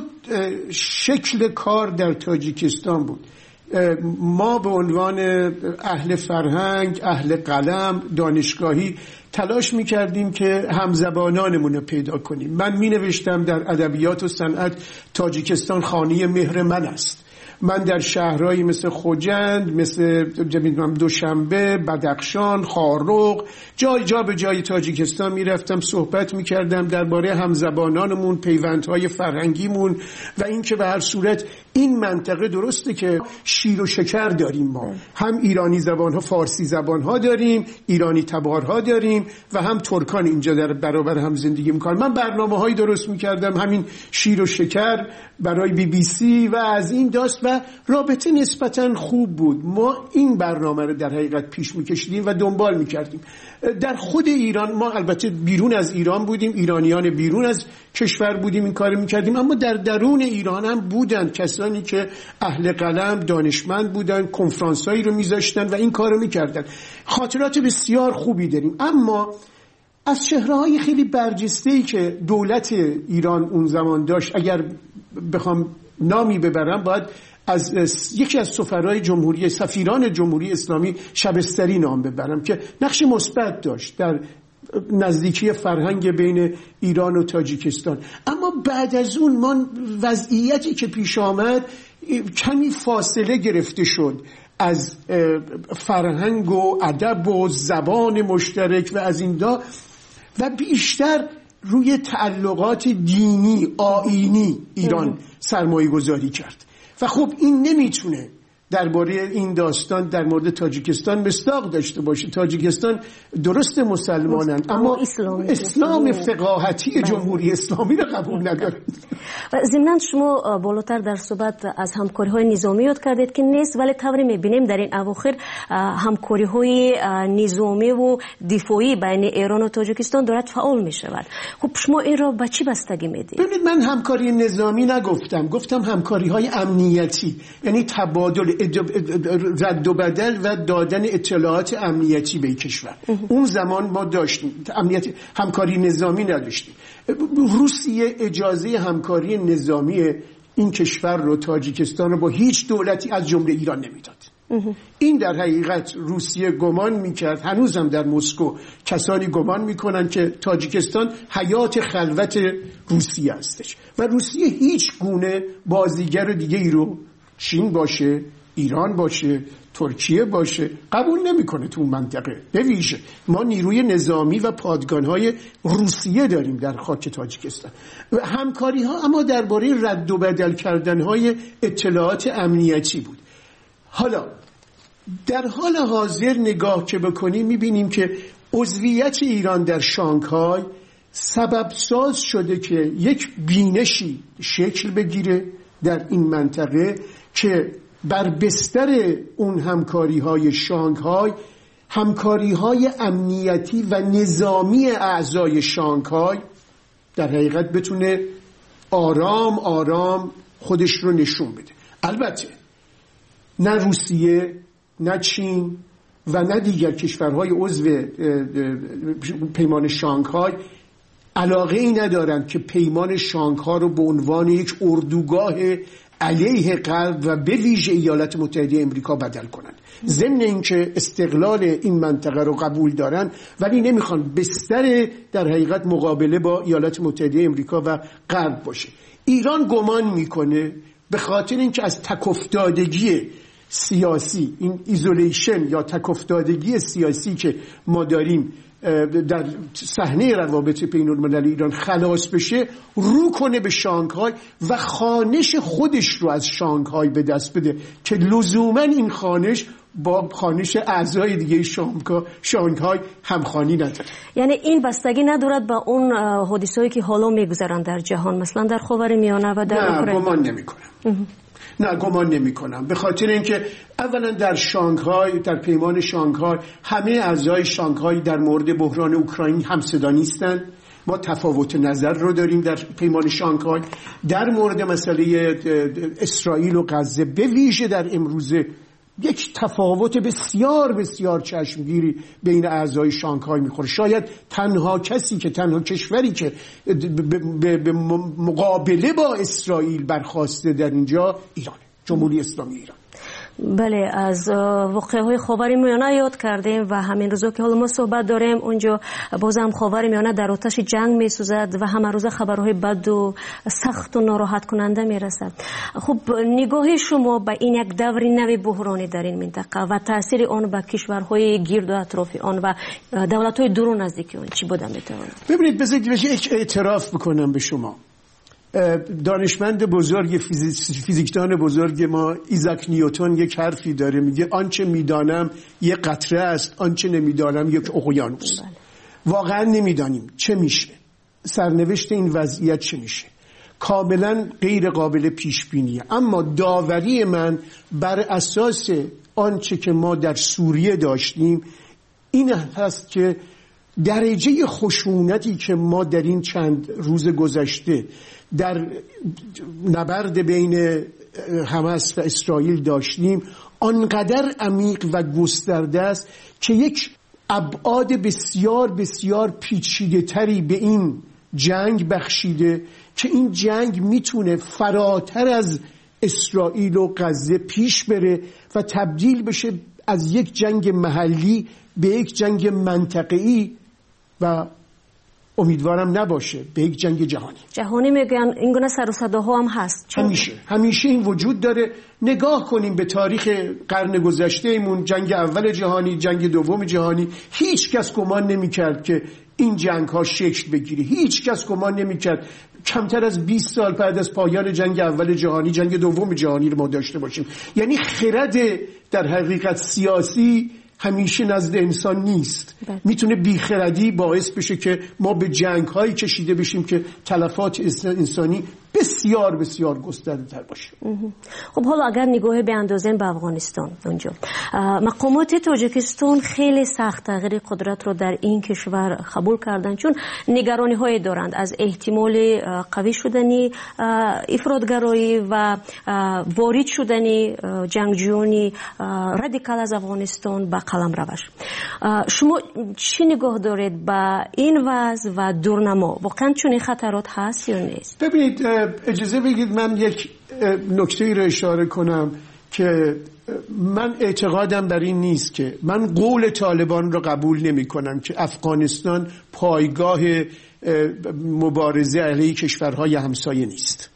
شکل کار در تاجیکستان بود. ما به عنوان اهل فرهنگ، اهل قلم، دانشگاهی تلاش میکردیم که همزبانانمون رو پیدا کنیم. من می نوشتم در ادبیات و صنعت تاجیکستان خانه مهر من است. من در شهرهایی مثل خوجند، مثل دوشنبه، بدخشان، خارق، جای جا به جای تاجیکستان میرفتم صحبت میکردم درباره همزبانانمون، پیوندهای فرهنگیمون و اینکه به هر صورت این منطقه درسته که شیر و شکر داریم، ما هم ایرانی زبانها، فارسی زبانها داریم، ایرانی تبارها داریم و هم ترکان اینجا در برابر هم زندگی میکنن. من برنامه‌هایی درست میکردم همین شیر و شکر برای بی بی سی و از این داست و رابطه نسبتاً خوب بود. ما این برنامه رو در حقیقت پیش میکشیدیم و دنبال میکردیم. در خود ایران ما البته بیرون از ایران بودیم، ایرانیان بیرون از کشور بودیم، این کار میکردیم، اما در درون ایران هم بودن کسانی که اهل قلم، دانشمند بودن، کنفرانسایی رو میذاشتن و این کار رو میکردن. خاطرات بسیار خوبی داریم. اما از چهره‌های خیلی برجسته‌ای که دولت ایران اون زمان داشت، اگر بخوام نامی ببرم باید از یکی از سفرای جمهوری سفیران جمهوری اسلامی شبستری نام ببرم که نقش مثبت داشت در نزدیکی فرهنگ بین ایران و تاجیکستان. اما بعد از اون ما وضعیتی که پیش آمد کمی فاصله گرفته شد از فرهنگ و ادب و زبان مشترک و از این دا و بیشتر روی تعلقات دینی آیینی ایران سرمایه گذاری کرد و خب این نمیتونه درباره این داستان در مورد تاجیکستان مصداق داشته باشه. تاجیکستان درست مسلمانن اما اسلام, اسلام فقاهتی جمهوری اسلامی رو قبول نداره. ضمناً شما بالاتر در صحبت از همکاری‌های نظامی یاد کردید که نیست، ولی طوری می‌بینیم در این اواخر همکاری‌های نظامی و دفاعی بین ایران و تاجیکستان دارد فعال می‌شود. خب شما این را به چی بستگی میدید؟ ببینید من همکاری نظامی نگفتم، گفتم همکاری‌های امنیتی، یعنی تبادل رد و بدل و دادن اطلاعات امنیتی به کشور. اون زمان ما داشتیم امنیتی، همکاری نظامی نداشتیم. روسیه اجازه همکاری نظامی این کشور رو، تاجیکستان رو، با هیچ دولتی از جمله ایران نمیداد. این در حقیقت روسیه گمان میکرد، هنوزم در مسکو کسانی گمان میکنن که تاجیکستان حیات خلوت روسیه هستش و روسیه هیچ گونه بازیگر دیگه ای رو، چین باشه، ایران باشه، ترکیه باشه، قبول نمیکنه تو اون منطقه. به ویژه ما نیروی نظامی و پادگان‌های روسیه داریم در خاک تاجیکستان. همکاری‌ها اما درباره رد و بدل کردن‌های اطلاعات امنیتی بود. حالا در حال حاضر نگاه که بکنیم می‌بینیم که عضویت ایران در شانگهای سبب ساز شده که یک بینشی شکل بگیره در این منطقه که بر بستر اون همکاری‌های شانگهای، همکاری‌های امنیتی و نظامی اعضای شانگهای در حقیقت بتونه آرام آرام خودش رو نشون بده. البته نه روسیه، نه چین و نه دیگر کشورهای عضو پیمان شانگهای علاقه ای ندارند که پیمان شانگهای رو به عنوان یک اردوگاه علیه غرب و به ویژه ایالات متحده امریکا بدل کنند. ضمن اینکه استقلال این منطقه رو قبول دارن ولی نمیخوان بستر در حقیقت مقابله با ایالات متحده امریکا و غرب باشه. ایران گمان میکنه به خاطر اینکه از تکافتادگی سیاسی، این ایزولیشن یا تکافتادگی سیاسی که ما داریم در صحنه روابط بین المللی ایران خلاص بشه، رو کنه به شانگهای و خانش خودش رو از شانگهای به دست بده که لزوما این خانش با خانش اعضای دیگه شانگهای همخوانی نداره. یعنی این بستگی ندارد با اون حادثه‌ای که حالا میگذرن در جهان، مثلا در خاورمیانه و در اوکراین؟ نه، گمان نمی‌کنم. نه گمان نمی کنم، به خاطر اینکه اولا در شانگهای، در پیمان شانگهای همه اعضای شانگهای در مورد بحران اوکراین همصدا نیستند. ما تفاوت نظر رو داریم در پیمان شانگهای. در مورد مسئله اسرائیل و غزه به ویژه در امروزه یک تفاوت بسیار بسیار چشمگیری بین اعضای شانگهای میخوره. شاید تنها کسی که تنها کشوری که به مقابله با اسرائیل برخاسته در اینجا ایرانه، جمهوری اسلامی ایران. بله، از واقعه‌های خاورمیانه یاد کردیم و همین روزا که حالا ما صحبت داریم اونجا بازم خاورمیانه در آتش جنگ میسوزد و همه روزه خبرهای بد و سخت و ناراحت کننده میرسد. خب نگاه شما به این یک دور نو بحرانی در این منطقه و تاثیر آن به کشورهای گرد و اطراف آن و دولت‌های دور و نزدیک آن چی بوده میتونه؟ ببینید، بذارید یک اعتراف بکنم به شما. دانشمند بزرگ فیزیکدان بزرگ ما ایزاک نیوتن یک حرفی داره، میگه آنچه میدانم یک قطره است، آنچه نمیدانم یک اقیانوس. واقعا نمیدانیم چه میشه، سرنوشت این وضعیت چه میشه، کاملا غیر قابل پیش بینیه. اما داوری من بر اساس آنچه که ما در سوریه داشتیم این هست که درجه خشونتی که ما در این چند روز گذشته در نبرد بین حماس و اسرائیل داشتیم آنقدر عمیق و گسترده است که یک ابعاد بسیار بسیار پیچیده تری به این جنگ بخشیده که این جنگ میتونه فراتر از اسرائیل و غزه پیش بره و تبدیل بشه از یک جنگ محلی به یک جنگ منطقه‌ای و امیدوارم نباشه به یک جنگ جهانی. جهانی میگن این گونه سر و صداها هم هست. همیشه همیشه این وجود داره. نگاه کنیم به تاریخ قرن گذشته ایمون، جنگ اول جهانی، جنگ دوم جهانی، هیچ کس گمان نمی‌کرد که این جنگ ها شکل بگیره. هیچ کس گمان نمی‌کرد کمتر از بیست سال بعد از پایان جنگ اول جهانی جنگ دوم جهانی رو ما داشته باشیم. یعنی خرد در حقیقت سیاسی همیشه نزد انسان نیست. میتونه بیخردی باعث بشه که ما به جنگ هایی کشیده بشیم که تلفات انسانی بسیار بسیار گسترده تر باشه. خب حالا اگر نگاه بیاندازیم به افغانستان، اونجا مقامات تاجیکستان خیلی سخت تغییر قدرت رو در این کشور قبول کردن، چون نگرانی های دارند از احتمال قوی شدنی افراطگرایی و وارد شدنی جنگجویان رادیکال از افغانستان به قلمروش. شما چی نگاه دارید به این وضع و دورنما؟ واقعا چون خطرات هست یا نیست؟ ببینید، اجازه بگید من یک نکته‌ای رو اشاره کنم که من اعتقادم بر این نیست که من قول طالبان رو قبول نمی کنم که افغانستان پایگاه مبارزه علیه کشورهای همسایه نیست.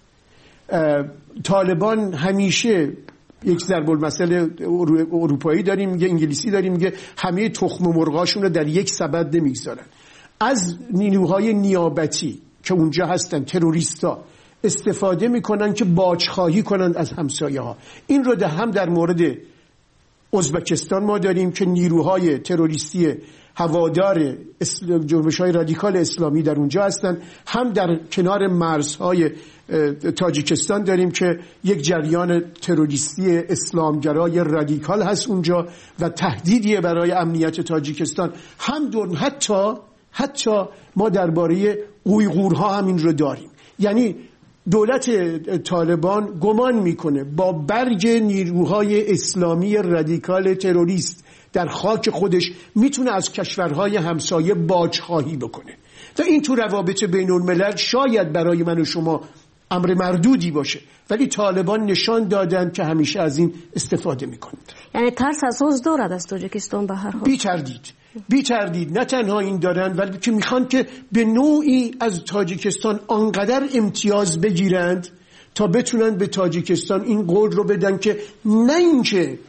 طالبان همیشه یک ضرب المثل اروپایی داریم، میگه انگلیسی داریم، میگه همه تخم مرغاشون رو در یک سبد نمیگذارن. از نیروهای نیابتی که اونجا هستن، تروریستا استفاده میکنن که باجخواهی کنند از همسایه ها. این رو ده هم در مورد ازبکستان ما داریم که نیروهای تروریستی هوادار جنبش‌های رادیکال اسلامی در اونجا هستند، هم در کنار مرزهای تاجیکستان داریم که یک جریان تروریستی اسلامگرای رادیکال هست اونجا و تهدیدیه برای امنیت تاجیکستان. هم دور حتی حتی ما درباره اویغورها همین رو داریم. یعنی دولت طالبان گمان میکنه با برگ نیروهای اسلامی رادیکال تروریست در خاک خودش میتونه از کشورهای همسایه باجخواهی بکنه و این تو روابط بین الملل شاید برای من و شما امر مردودی باشه، ولی طالبان نشان دادن که همیشه از این استفاده میکنند. یعنی ترس از اوز دارد از تاجیکستان به هر حال؟ بی تردید بی تردید نه تنها این دارن، ولی که میخوان که به نوعی از تاجیکستان آنقدر امتیاز بگیرند تا بتونن به تاجیکستان این قول رو بدن که نه اینکه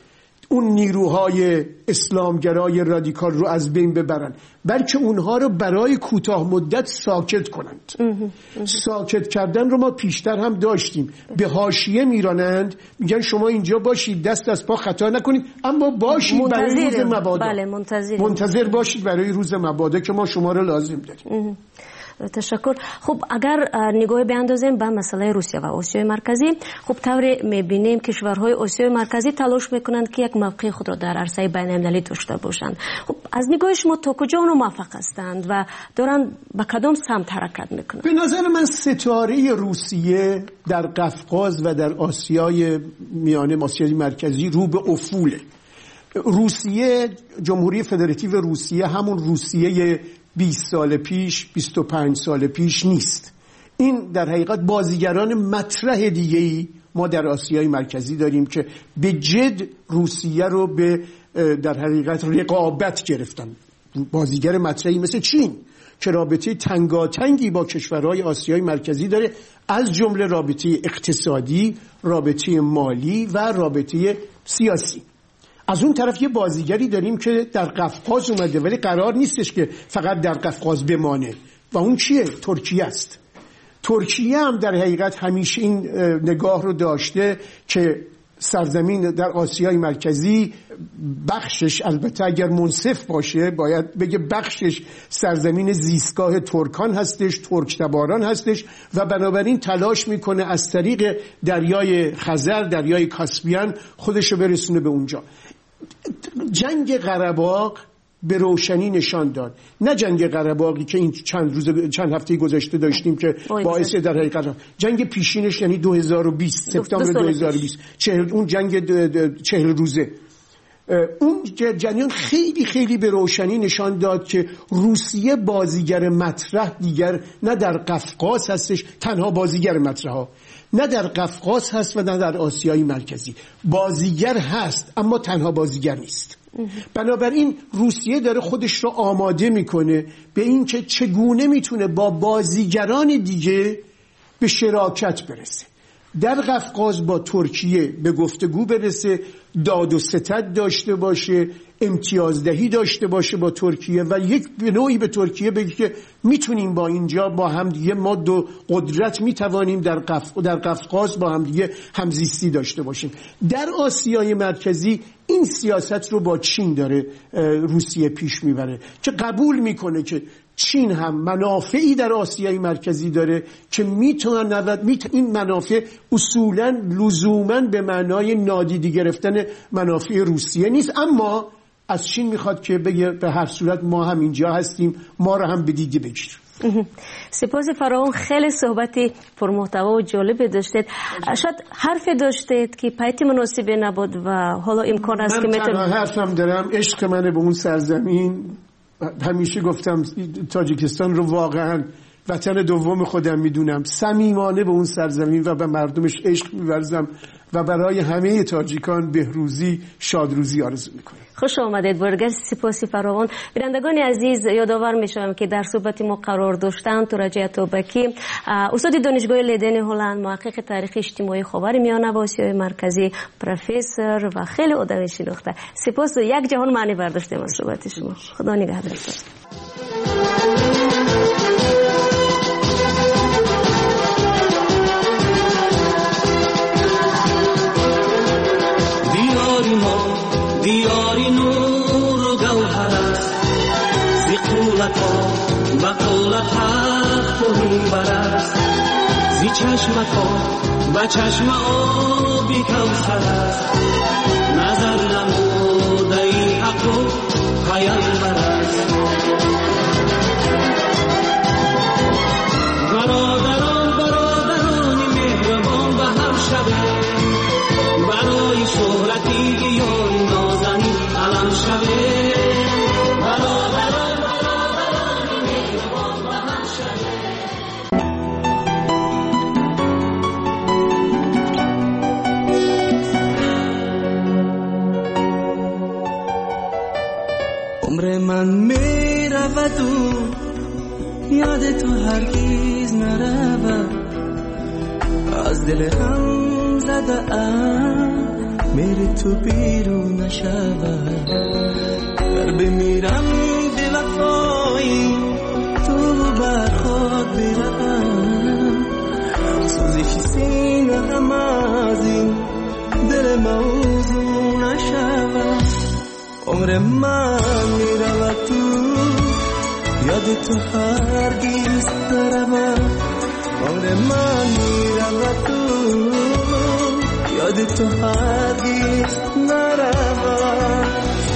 اون نیروهای اسلامگرای رادیکال رو از بین ببرن، بلکه اونها رو برای کوتاه مدت ساکت کنند. ساکت کردن رو ما پیشتر هم داشتیم. به حاشیه میرانند، میگن شما اینجا باشید، دست از پا خطا نکنید، اما باشید برای روز مبادا. بله منتظر منتظر باشید برای روز مبادا که ما شما رو لازم داریم. تشکر. خب اگر نگاه بیاندازیم به مسئله روسیه و آسیای مرکزی، خب طوری میبینیم کشورهای آسیای مرکزی تلاش میکنند که یک موقع خود را در عرصه بین المللی داشته باشند. خب از نگاه شما تا کجا اونها موفق هستند و دارن به کدام سمت حرکت میکنند؟ به نظر من ستاره روسیه در قفقاز و در آسیای میانه، آسیای مرکزی رو به افوله. روسیه، جمهوری فدراتیو روسیه همون روسیه بیست سال پیش، بیست و پنج سال پیش نیست. این در حقیقت بازیگران مطرح دیگه‌ای ما در آسیای مرکزی داریم که به جد روسیه رو به در حقیقت رقابت گرفتن. بازیگر مطرحی مثل چین که رابطه تنگاتنگی با کشورهای آسیای مرکزی داره، از جمله رابطه اقتصادی، رابطه مالی و رابطه سیاسی. از اون طرف یه بازیگری داریم که در قفقاز اومده، ولی قرار نیستش که فقط در قفقاز بمانه، و اون چیه؟ ترکیه است. ترکیه هم در حقیقت همیشه این نگاه رو داشته که سرزمین در آسیای مرکزی بخشش، البته اگر منصف باشه باید بگه بخشش سرزمین زیستگاه ترکان هستش، ترک تباران هستش، و بنابراین تلاش میکنه از طریق دریای خزر، دریای کاسپیان خودشو برسونه به اونجا. جنگ قره‌باغ به روشنی نشان داد، نه جنگ قره‌باغی که این چند روز چند هفته گذشته داشتیم که باعث در حقیقت جنگ پیشینش، یعنی دو هزار و بیست، سپتامبر دو هزار و بیست، چهل اون جنگ چهل روزه، اون جریان خیلی خیلی به روشنی نشان داد که روسیه بازیگر مطرح دیگر نه در قفقاز هستش، تنها بازیگر مطرح ها، نه در قفقاز هست و نه در آسیای مرکزی. بازیگر هست اما تنها بازیگر نیست. بنابراین روسیه داره خودش رو آماده میکنه به این که چگونه میتونه با بازیگران دیگه به شراکت برسه، در قفقاز با ترکیه به گفتگو برسه، داد و ستد داشته باشه، امتیازدهی داشته باشه با ترکیه، و یک به نوعی به ترکیه بگه که میتونیم با اینجا با هم دیگه ما دو قدرت میتوانیم در قف... در قفقاز با هم دیگه همزیستی داشته باشیم. در آسیای مرکزی این سیاست رو با چین داره روسیه پیش میبره که قبول میکنه که چین هم منافعی در آسیای مرکزی داره که میتونه این منافع اصولاً لزوماً به معنای نادیده گرفتن منافع روسیه نیست، اما از چین میخواد که بگه به هر صورت ما هم اینجا هستیم، ما رو هم به دیده بگیر. سپاس فراوان، خیلی صحبتی پرمحتوا و جالب داشتید. شاید حرف داشتید که پیتی مناسبی نبود و حالا امکان است که من تنها حرفم دارم عشق منه به اون سرزمین. همیشه گفتم تاجیکستان رو واقعا وطن دوم خودم میدونم، صمیمانه به اون سرزمین و به مردمش عشق می‌ورزم و برای همه تاجیکان بهروزی، شادروزی آرزو میکنم. خوش آمدید برگر. سپاسی فراوان. بینندگان عزیز، یادآور میشم که در صحبت ما قرار داشتن تورجی اتابکی، استاد دانشگاه لیدن هلند، محقق تاریخ اجتماعی خاورمیانه و آسیای مرکزی، پروفسور و خیلی آدم شناخته. سپاس، یک جهان معنی برداشتیم از صحبت شما. خدا نگهدارتون. دیاری نور و گوهر است، زی قولت ها و قولت حق توهین بر است، زی چشمت ها و چشم آبی کوثر است، نظر نموده ای حق و پیامبر است. برادران برادرانی مهربان به هم شوید، برای شهرتی دیاری نازنین علم شوید. برادران برادرانی مهربان به هم شوید. عمر من می رود و یاد تو هرگیز نرود، از دل هم زده ام میری تو بیرون نشود در بمیرم دل افایی تو برخواد بیرم سوزش سینه هم از این دل موضوع نشود عمر من میرود تو یاد تو هرگیز نرود عمر من میرود تو یاد تو هرگیز نرود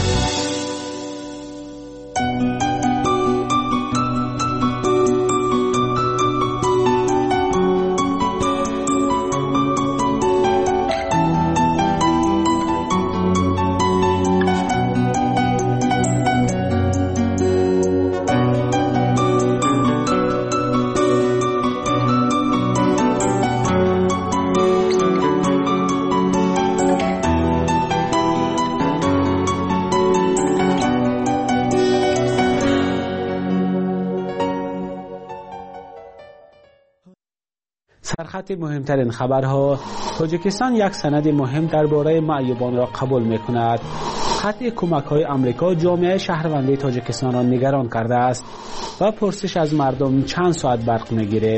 سرخط مهمترین خبرها: تاجیکستان یک سند مهم درباره معیوبان را قبول می‌کند. قطع کمک‌های آمریکا جامعه شهروندی تاجیکستان را نگران کرده است و پرسش از مردم چند ساعت برق می‌گیرد.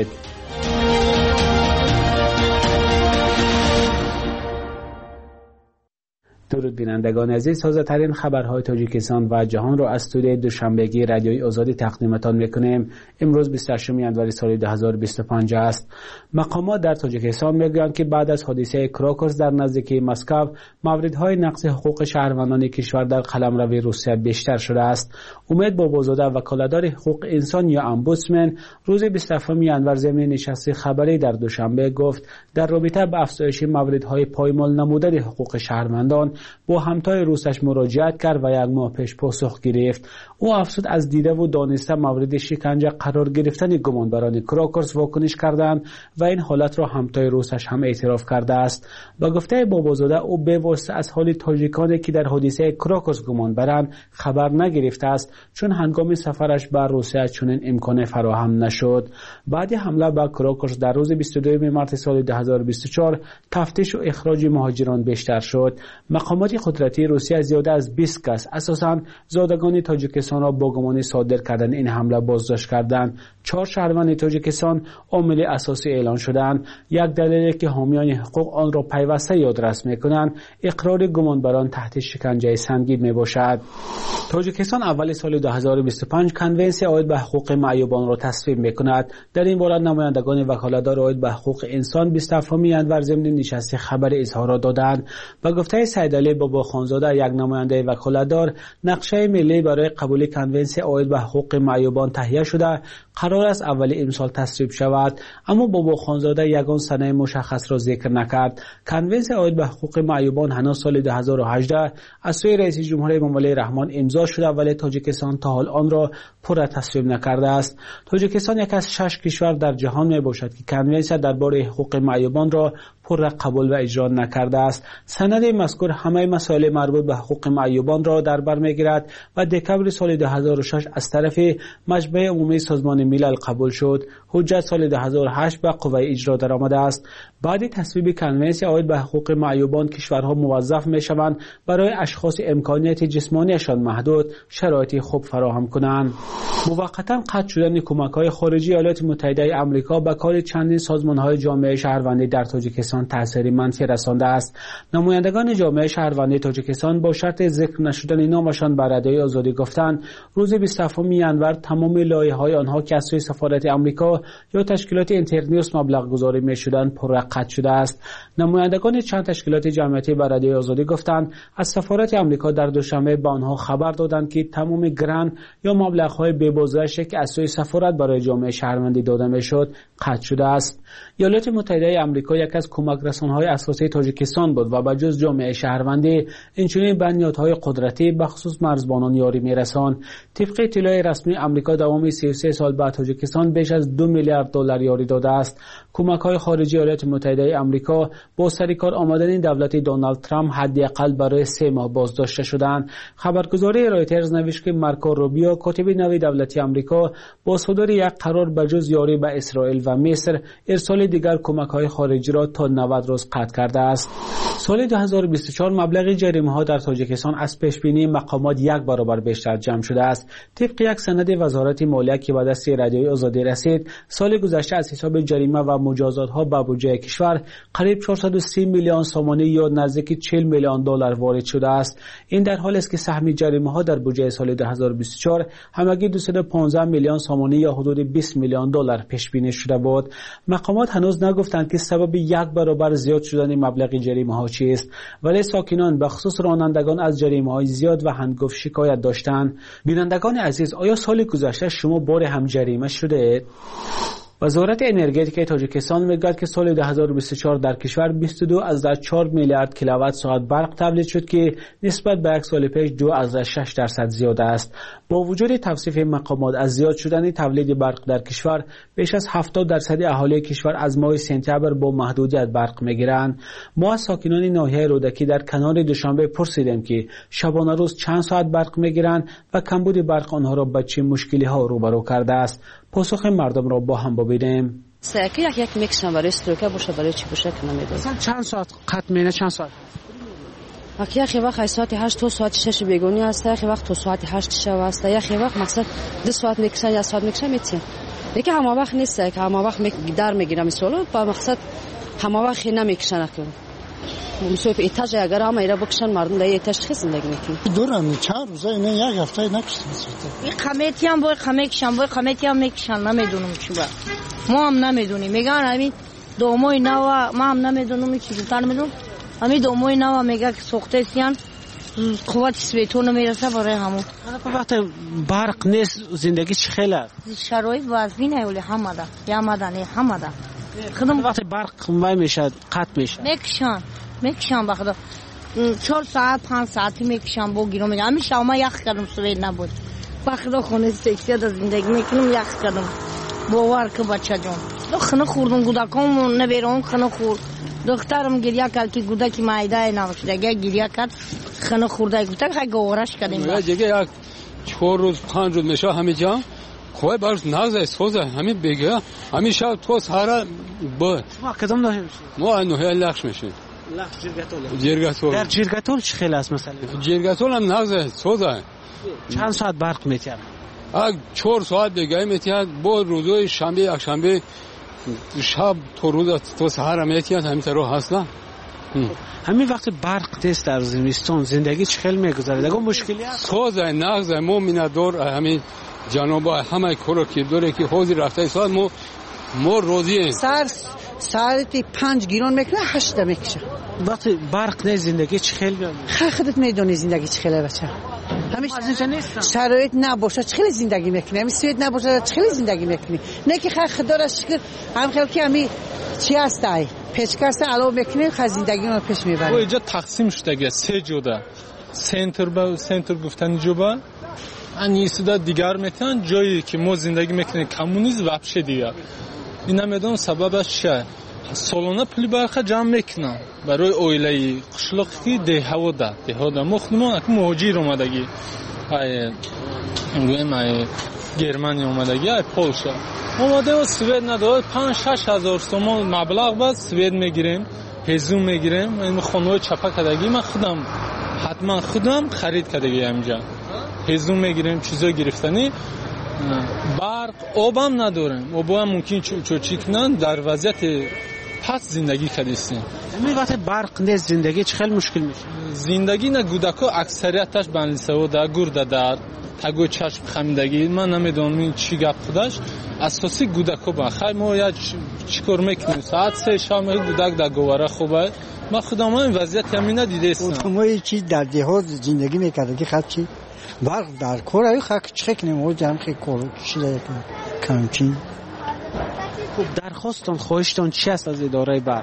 درود بینندگان عزیز، تازه‌ترین خبرهای تاجیکستان و جهان را از استودیوی دوشنبگی رادیوی آزادی تقدیمتان می‌کنیم. امروز بیست و هشتم ژانویه سال دو هزار و بیست و پنج است. مقامات در تاجیکستان می‌گویند که بعد از حادثه کراکوس در نزدیکی مسکو، موردهای نقض حقوق شهروندان کشور در قلمرو روسیه بیشتر شده است. امید بابازاده، وکالتدار حقوق انسان یا امبودسمن، روز بیست و هفتم ژانویه ضمن نشست خبری در دوشنبه گفت در رابطه با افزایش موردهای پایمال نمودن حقوق شهروندان با همتای روسش مراجعت کرد و یک ماه پیش پاسخ گرفت. او افزود از دیده و دانسته مورد شکنجه قرار گرفتن گمانبران کراکوس واکنش کردند و این حالت را همتای روسش هم اعتراف کرده است. با گفته بابازاده، او به واسطه از حال تاجیکانی که در حادثه کراکوس گمان برند خبر نگرفته است، چون هنگام سفرش به روسیه چنین امکان فراهم نشد. بعد حمله به کراکوس در روز بیست و دوم مارس سال دو هزار و بیست و چهار تفتیش و اخراج مهاجران بیشتر شد. مقامات قدرتی روسیه زیاده از بیست کس، اساساً زادگان تاجیکستان را با گمان صادر کردن این حمله بازداشت کردند. چهار شهروند تاجیکستان عامل اساسی اعلان شدند. یک دلیلی که حامیان حقوق آن را پیوسته یادرس می‌کنند اقرار گمانبران تحت شکنجه سنگین میباشد. تاجیکستان اول سال دو هزار و بیست و پنج کنونسی عاید به حقوق معیوبان را تصویب می‌کند. در این باره نمایندگان وکالتدار عاید به حقوق انسان بیست و هفتم ژانویه ضمن نشست خبر اظهارات دادند. با گفته سید علی بابا خانزاده، یک نماینده وکالتدار، نقشه ملی برای قبول کنونسی عاید به حقوق معیوبان تهیه شده قرار است اول امسال تصویب شود، اما بابا خانزاده یگان سنه مشخص را ذکر نکرد. کنونسی عاید به حقوق معیوبان هنوز سال دو هزار و هجده از سوی رئیس جمهور امامعلی رحمان امضا شده، ولی تاجیکستان تا حال آن را پورا تصویب نکرده است. تاجیکستان یک از شش کشور در جهان می باشد که کنونسی درباره حقوق معیوبان را پورا قبول و اجرا نکرده است. سند مذکور همه مسائل مربوط به حقوق معیوبان را در بر میگیرد و دکمبر سال دو هزار و شش از طرف مجمع عمومی سازمان ملل قبول شد. حجت سال دو هزار و هشت به قوه اجرا درآمده است. بعد تصویب کنونسی عاید به حقوق معیوبان، کشورها موظف میشوند برای اشخاص امکانیت جسمانیشان محدود شرایط خوب فراهم کنند. موقتا قطع شدن کمک‌های خارجی ایالات متحده آمریکا به کار چندین سازمان‌های جامعه شهروندی در تاجیکستان تأثیر منفی رسانده است. نمایندگان جامعه شهروندی تاجیکستان با شرط ذکر نشدن نامشان به رادیوی آزادی گفتند روز بیست و هفتم ژانویه تمام لایحه‌های آنها که از سوی سفارت آمریکا یا تشکیلات اینترنیوس مبلغ گذاری می‌شدند پررقت شده است. نمایندگان چند تشکیلات جمعیتی به رادیوی آزادی گفتند از سفارت آمریکا در دوشنبه به آنها خبر دادند که تمام گران یا مبلغ‌های بی‌بازگشتی که از سوی سفارت برای جامعه شهروندی داده می‌شد قطع شده است. ایالات متحده آمریکا یک از کمک رسان‌های اساسی تاجیکستان بود و بجز جامعه شهروندی اینچنین بنیادهای قدرتی به خصوص مرزبانان یاری می‌رساند. طبق اطلاع رسمی آمریکا دوام سی و سه سال بعد تاجیکستان بیش از دو میلیارد دلار یاری داده است. کمک‌های خارجی ایالات متحده آمریکا با سرکار آمدن دولت دونالد ترامپ حداقل برای سه ماه بازداشته شدند. خبرگزاری رایترز نوشت که مارکو روبیو کاتب نوی دولتی آمریکا با صدور یک قرار بجز یاری به اسرائیل و مصر ارسال دیگر کمک‌های خارجی را تا نود روز قطع کرده است. سال دو هزار و بیست و چهار مبلغ جریمه‌ها در تاجیکستان از پیش‌بینی مقامات یک برابر بیشتر جمع شده است. طبق یک سند وزارت مالیه که به دست رادیوی آزادی رسید، سال گذشته از حساب جریمه و مجازات‌ها به بودجه کشور قریب چهارصد و سی میلیون سومانی یا نزدیک چهل میلیون دلار وارد شده است. این در حالی است که سهم جریمه‌ها در بودجه سال دو هزار و بیست و چهار همگی دویست و پانزده میلیون سومانی یا حدود بیست میلیون دلار پیش بینی شده بود. مقامات هنوز نگفتند که سبب یک برابر زیاد شدن مبلغ جریمه‌ها چیست، ولی ساکنان به خصوص رانندگان از جریمه‌های زیاد و هنگفت شکایت داشتند. بینندگان عزیز، آیا سال گذشته شما بار هم جریمه شده؟ وزارت انرژتیک تاجیکستان میگوید که سال دو هزار و بیست و چهار در کشور بیست و دو ازده چهار میلیارد کیلووات ساعت برق تولید شد که نسبت به یک سال پیش دو ازده شش درصد زیاد است. با وجود توصیف مقامات از زیاد شدن تولید برق در کشور، بیش از هفتاد درصد اهالی کشور از ماه سپتامبر با محدودیت برق میگیرند. ما از ساکنان ناحیه رودکی در کنار دوشنبه پرسیدیم که شبانه روز چند ساعت برق میگیرند و کمبود برق آنها را با چه مشکلی ها روبرو کرده است. پاسخ مردم را با هم ببینیم. ساعت یک یک میکشن برای استروکه باشه، برای چی باشه که نمیدونم. مثلا چند ساعت قطع مینه؟ چند ساعت؟ وقتی یک وقت ساعت هشت تا ساعت شش بیگونی است، یک وقت تا ساعت هشت شب است، یک وقت مقصد دو ساعت میکشن یا ساعت میکشن میتین. دیگه همه وقت نیست که همه وقت در میگیرم مثلا با مقصد همه وقت نمیکشن که مسوی ایتاج اگر هم ایرا بکشن مردم در ایتاج خیلی زندگی میکنن. دورم چند روزه اینه یک هفته نکشتن. این قمیتی هم باید قمیکشن باید قمیتی هم میکشن نمیدونم چی باید. ما هم نمیدونیم میگن همین دوموی نوا ما هم نمیدونم چی بیشتر نمیدونم. همین دوموی نوا میگه که سوخته سیان قوت سویتون میرسه برای همون. وقت برق نیست زندگی چه خیلی است؟ شرایط وضعینه ولی همه ده یا مدنی همه ده. خدم وقت برق وای میشه قطع میشه. میکشن میکشن بخدا چهار ساعت پنج ساعتی میکشن با گیرو میگم همیشه شما یخ کردم سوید نبود بخدا خونه سکسی دا زندگی میکنم یخ کردم باور که بچه جون دو خنه خوردم گودکام نبیرم خنه خورد دخترم گریه کرد که گودکی معده نباشده گریه کرد خنه خورده گفتن خیلی گوارش کردیم دیگه یک چهار روز پنج روز میشه همه جا خواه برش نغزه سوزه همین بگه همین شب تو سهره با ما کدام نوحه میشه؟ ما نوحه لخش میشه لخش جرگتول جرگتول در جرگتول چه خیلی است مثلا؟ جرگتول هم نغزه سوزه چند ساعت برق میتید؟ اگ چهار ساعت دیگه میتید با روزای شنبه یک شنبه شب تو روز تو سهره میتید همین طرح هستن همین وقت برق نیست در زمستان زندگی چه خیلی میگذره دیگه مشکلی است سوزه نغزه ما میندور همین جنابا همه کارو که دوره که حوضی رفته ساعت ما ما روزی سر ساعت پنج گیرون میکنه هشت میکشه وقتی برق نه زندگی چه خیلی خیلی خودت میدونی زندگی چه خیلی بچه همیشه شرایط نباشه چه خیلی زندگی میکنی همیشه سوید نباشه چه خیلی زندگی میکنی نه که خیلی خدا را شکر هم خیلی که همی چی هستی پیشکست علاوه میکنی خیلی زندگی رو پیش میبری اینجا تقسیم شده سه جدا سنتر با سنتر گفتن جوبا این سودا دیگر میتونن جایی که ما زندگی میکنیم کمونیسم وابشه دیگه این نمیدونم سببش چیه سالانه پولی برخه جمع میکنن برای اویله قشلاقی دهها ده دهها ده مخدمان اک مهاجر اومدگی ای گویم ای گرمانی اومدگی ای پولشا اومده و سوئد نداره پنج شش هزار تومان مبلغ بعد سوئد میگیریم هزوم میگیریم این خانوی چپا کدگی من خودم حتما خودم خرید کدگی اینجا هزوم میگیریم چیزا گرفتنی برق آبم نداریم آب هم ممکن چوچی کنن در وضعیت پس زندگی کردیم همین وقت برق نیست زندگی چه خیلی مشکل میشه زندگی نه گودکا اکثریتش بنلیسه در گرده در تگو چشم خمیدگی من نمیدونم این چی گپ خودش اساسی گودکا با خیلی ما یا چیکار میکنیم ساعت سه شام گودک در گواره خوبه من خودم این وضعیت همین ندیده استم ما چی در دهات زندگی میکرده که خب چی برق در کار خاک چه کنیم و جمع خیلی کار شده کمچین خب درخواستان خواهشتان چی است از اداره برق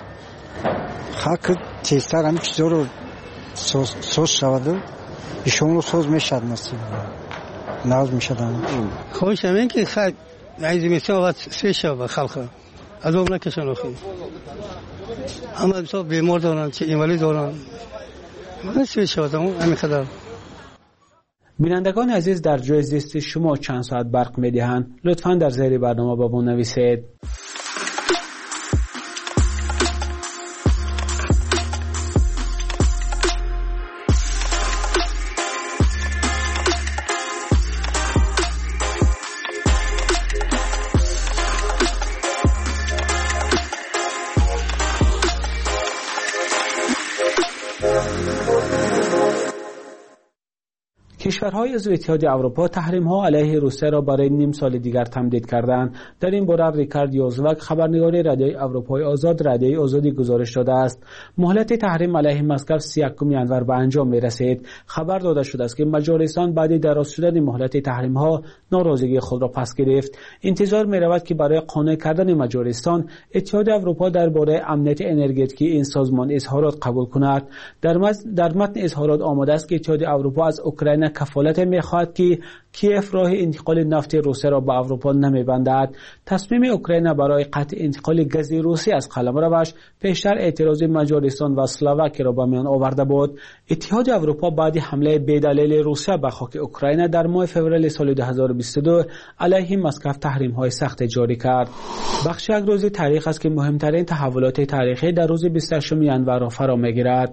خاک تیستر همین چیزا رو سوز, سوز شود و ایشون رو سوز میشد نصیب ناز میشد خواهش همین که خاک عیزی میشه وقت سه شب خلقه از اون نکشن اخی اما بسیار بیمار دارن چه ایمالی دارن من سه شب همین خدا بینندگان عزیز، در جای زیست شما چند ساعت برق میدهند؟ لطفاً در زیر برنامه با ما نویسید. کشورهای عضو اتحادیه اروپا تحریم‌ها علیه روسیه را برای نیم سال دیگر تمدید کردند. در این باره ریکارد یوزوک، خبرنگار رادیوی اروپای آزاد، رادیوی آزادی گزارش داده است مهلت تحریم علیه مسکو سی و یک ژانویه به انجام می‌رسید. خبر داده شده است که مجارستان بعد دراز شدن مهلت تحریم‌ها ناراضگی خود را پس گرفت. انتظار می‌رود که برای قانع کردن مجارستان اتحادیه اروپا درباره امنیت انرژتیکی این سازمان اظهارات قبول کند. در در متن اظهارات آمده است که اتحادیه اروپا از اوکراین کفالت می‌خواهد که کیف راه انتقال نفت روسیه را به اروپا نمی‌بندد. تصمیم اوکراین برای قطع انتقال گاز روسی از قلمروش پیشتر اعتراض مجارستان و اسلواکی را به میان آورده بود. اتحاد اروپا بعد حمله بی‌دلیل روسیه به خاک اوکراین در ماه فوریه سال دو هزار و بیست و دو علیه مسکو تحریم‌های سخت جاری کرد. بخش یک روز تاریخ است که مهمترین تحولات تاریخی در روز بیست و هشتم ژانویه را فرا می‌گیرد.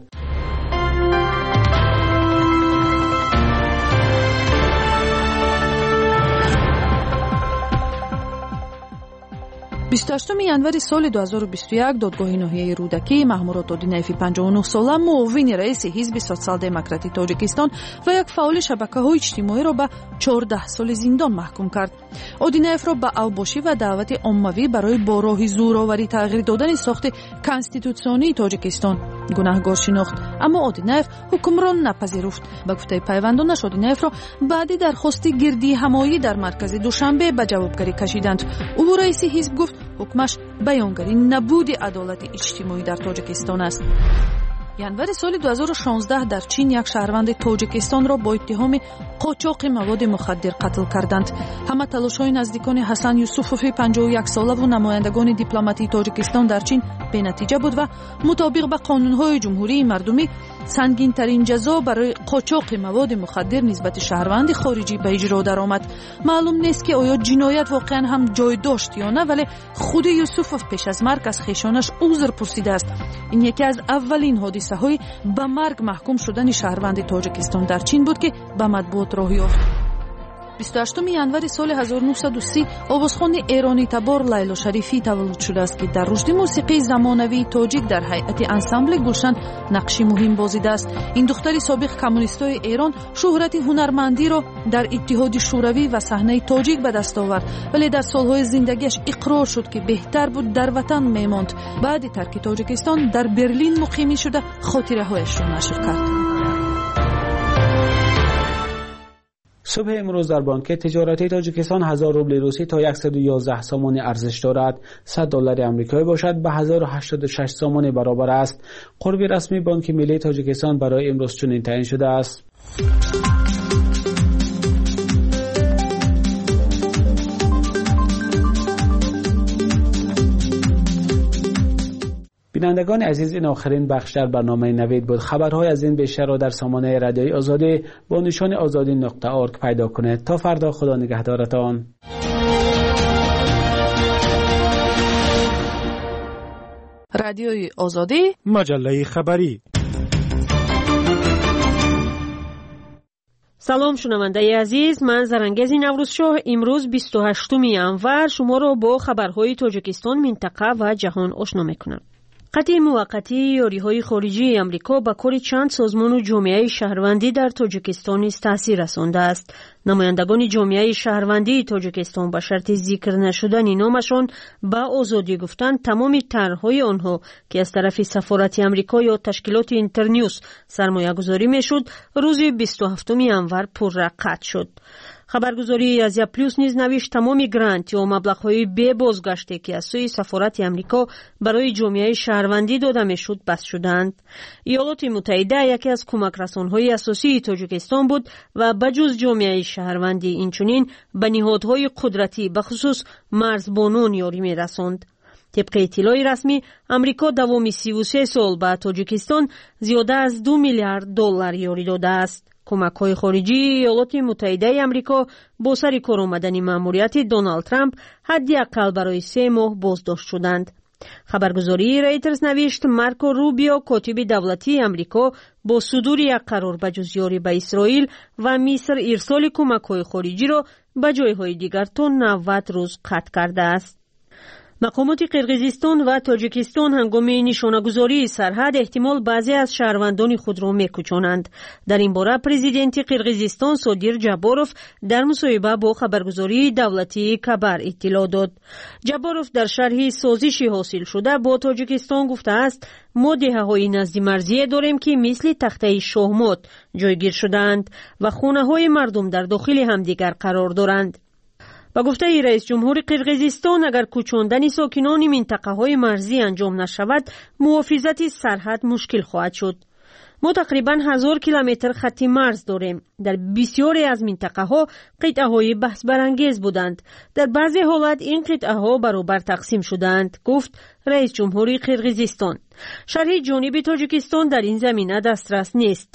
بیست و هشتم январи соли ду ҳазору бисту як додгоҳи ноҳияи рӯдакӣ маҳмурод Одинаеви панҷоҳу нӯҳ сола муовини раиси ҳизби социал-демократии Тоҷикистон ва як фаъоли шабакаҳои иҷтимоиро ба чордаҳ соли зиндон маҳкум кард. Одинаевро ба албошӣ ва даъвати оммавӣ барои бо роҳи зӯроварӣ тағйир додани сохти конститутсионии Тоҷикистон гунаҳгор шинохт, аммо Одинаев ҳукмро напазируфт. Ба гуфтаи пайвандонаш Одинаевро баъди дархости гирдии ҳамоӣ дар маркази Душанбе ба ҷавобгарӣ кашиданд. ӯ раиси ҳизб гуфт ҳукмаш баёнгари набуди адолати иҷтимоӣ дар Тоҷикистон аст. январи соли ду ҳазору шонздаҳ дар Чин як шаҳрванди Тоҷикистонро бо иттиҳоми қочоқи маводи мухаддир қатл карданд. ҳама талошҳои наздикони Ҳасан Юсуфови панҷоҳу як солаву намояндагони дипломатии Тоҷикистон дар Чин бенатиҷа буд ва мутобиқ ба қонунҳои ҷумҳурии мардумӣ сангинтарин ҷазо барои қочоқи маводи мухаддир нисбати шаҳрванди хориҷӣ ба иҷро даромад. маълум нест ки оё ҷиноят воқеан ҳам ҷой дошт ё на, вале худи Юсуфов пеш аз марг аз хешонаш узр пурсидааст. ин яке аз аввалин ҳодисаҳои ба марг маҳкум шудани шаҳрванди Тоҷикистон дар Чин буд ки ба матбуот роҳ ёфт. بیست و هشتم январи соли ҳазору нуҳсаду си овозхони эрони табор Лайло Шарифӣ таваллуд шудааст ки дар рушди мусиқии замонавии тоҷик дар ҳайати ансамбли Гулшан нақши муҳим бозидааст. ин духтари собиқ коммунистои Эрон шӯҳрати ҳунармандиро дар Иттиҳоди шӯравӣ ва саҳнаи тоҷик ба даст овард, вале дар солҳои зиндагиаш иқрор шуд ки беҳтар буд дар ватан мемонд. баъди тарки Тоҷикистон дар Берлин муқимӣ шуда хотираҳояшро нашр кард. صبح امروز در بانک تجارتی تاجیکستان هزار روبل روسی تا صد و یازده سامانی ارزش دارد. صد دلار آمریکایی باشد به هزار و هشتاد و شش سامانی برابر است. قرب رسمی بانک ملی تاجیکستان برای امروز چنین تعیین شده است. بینندگان عزیز، این آخرین بخش در برنامه نوید بود. خبرهای از این بیشتر را در سامانه رادیوی آزادی با نشان آزادی نقطه ارگ پیدا کنید. تا فردا، خدا نگهدارتان. رادیوی آزادی، مجله خبری. سلام شنونده عزیز، من زرنگز نوروزشاه. امروز بیست و هشتم январ شما را با خبرهای تاجیکستان، منطقه و جهان آشنا میکنم. قطع موقتی یاری‌های خارجی آمریکا به کار چند سازمان و جامعه شهروندی در تاجیکستان نیز تأثیر رسانده است. نمایندگان جامعه شهروندی تاجیکستان به شرط ذکر نشدن نامشان به آزادی گفتند تمام طرح‌های آنها که از طرف سفارت آمریکا یا تشکیلات اینترنیوس سرمایه‌گذاری میشد، روز بیست و هفتم январ پررا قطع شد. خبرگزاری آزیا پلیس نیز نوشت تمام گرانت یا مبلغ‌های بی بازگشته که از سوی سفارت آمریکا برای جامعه شهروندی داده میشد بس شدند. ایالات متحده یکی از کمک رسان‌های اساسی تاجیکستان بود و بجز جامعه شهروندی اینچنین به نهادهای قدرتی به خصوص مرزبانان یاری می‌رساند. طبق اطلاع رسمی، امریکا دوام سی و سه سال به تاجیکستان زیاده از دو میلیارد دلار یاری داده است. کمک‌های خارجی ایالات متحده آمریکا با سر کار آمدن مأموریت دونالد ترامپ حداقل برای سه ماه بازداشت شدند. خبرگزاری رایترز نوشت مارکو روبیو کاتب دولتی آمریکا با صدور یک قرار به جز یاری به اسرائیل و مصر ارسال کمک‌های خارجی را به جایهای دیگر تا نود روز قطع کرده است. مقامات قرقیزستان و تاجیکستان هنگام نشانه‌گذاری سرحد احتمال بعضی از شهروندان خود را می‌کوچانند. در این باره پرزیدنت قرقیزستان صادر جباروف در مصاحبه با خبرگزاری دولتی کبر اطلاع داد. جباروف در شرح سازشی حاصل شده با تاجیکستان گفته است ما دهه‌های نزد مرزی داریم که مثل تخته شهمات جایگیر شدند و خانه‌های مردم در داخل همدیگر قرار دارند. با گفته رئیس جمهور قرقیزستان اگر کوچاندن ساکنان منطقه های مرزی انجام نشود محافظت سرحد مشکل خواهد شد. ما تقریبا هزار کیلومتر خط مرز داریم. در بسیاری از منطقه ها قطعه های بحث برانگیز بودند. در بعضی حالات این قطعه ها برابر تقسیم شدند، گفت رئیس جمهور قرقیزستان. شرح جانب تاجیکستان در این زمینه دسترس نیست.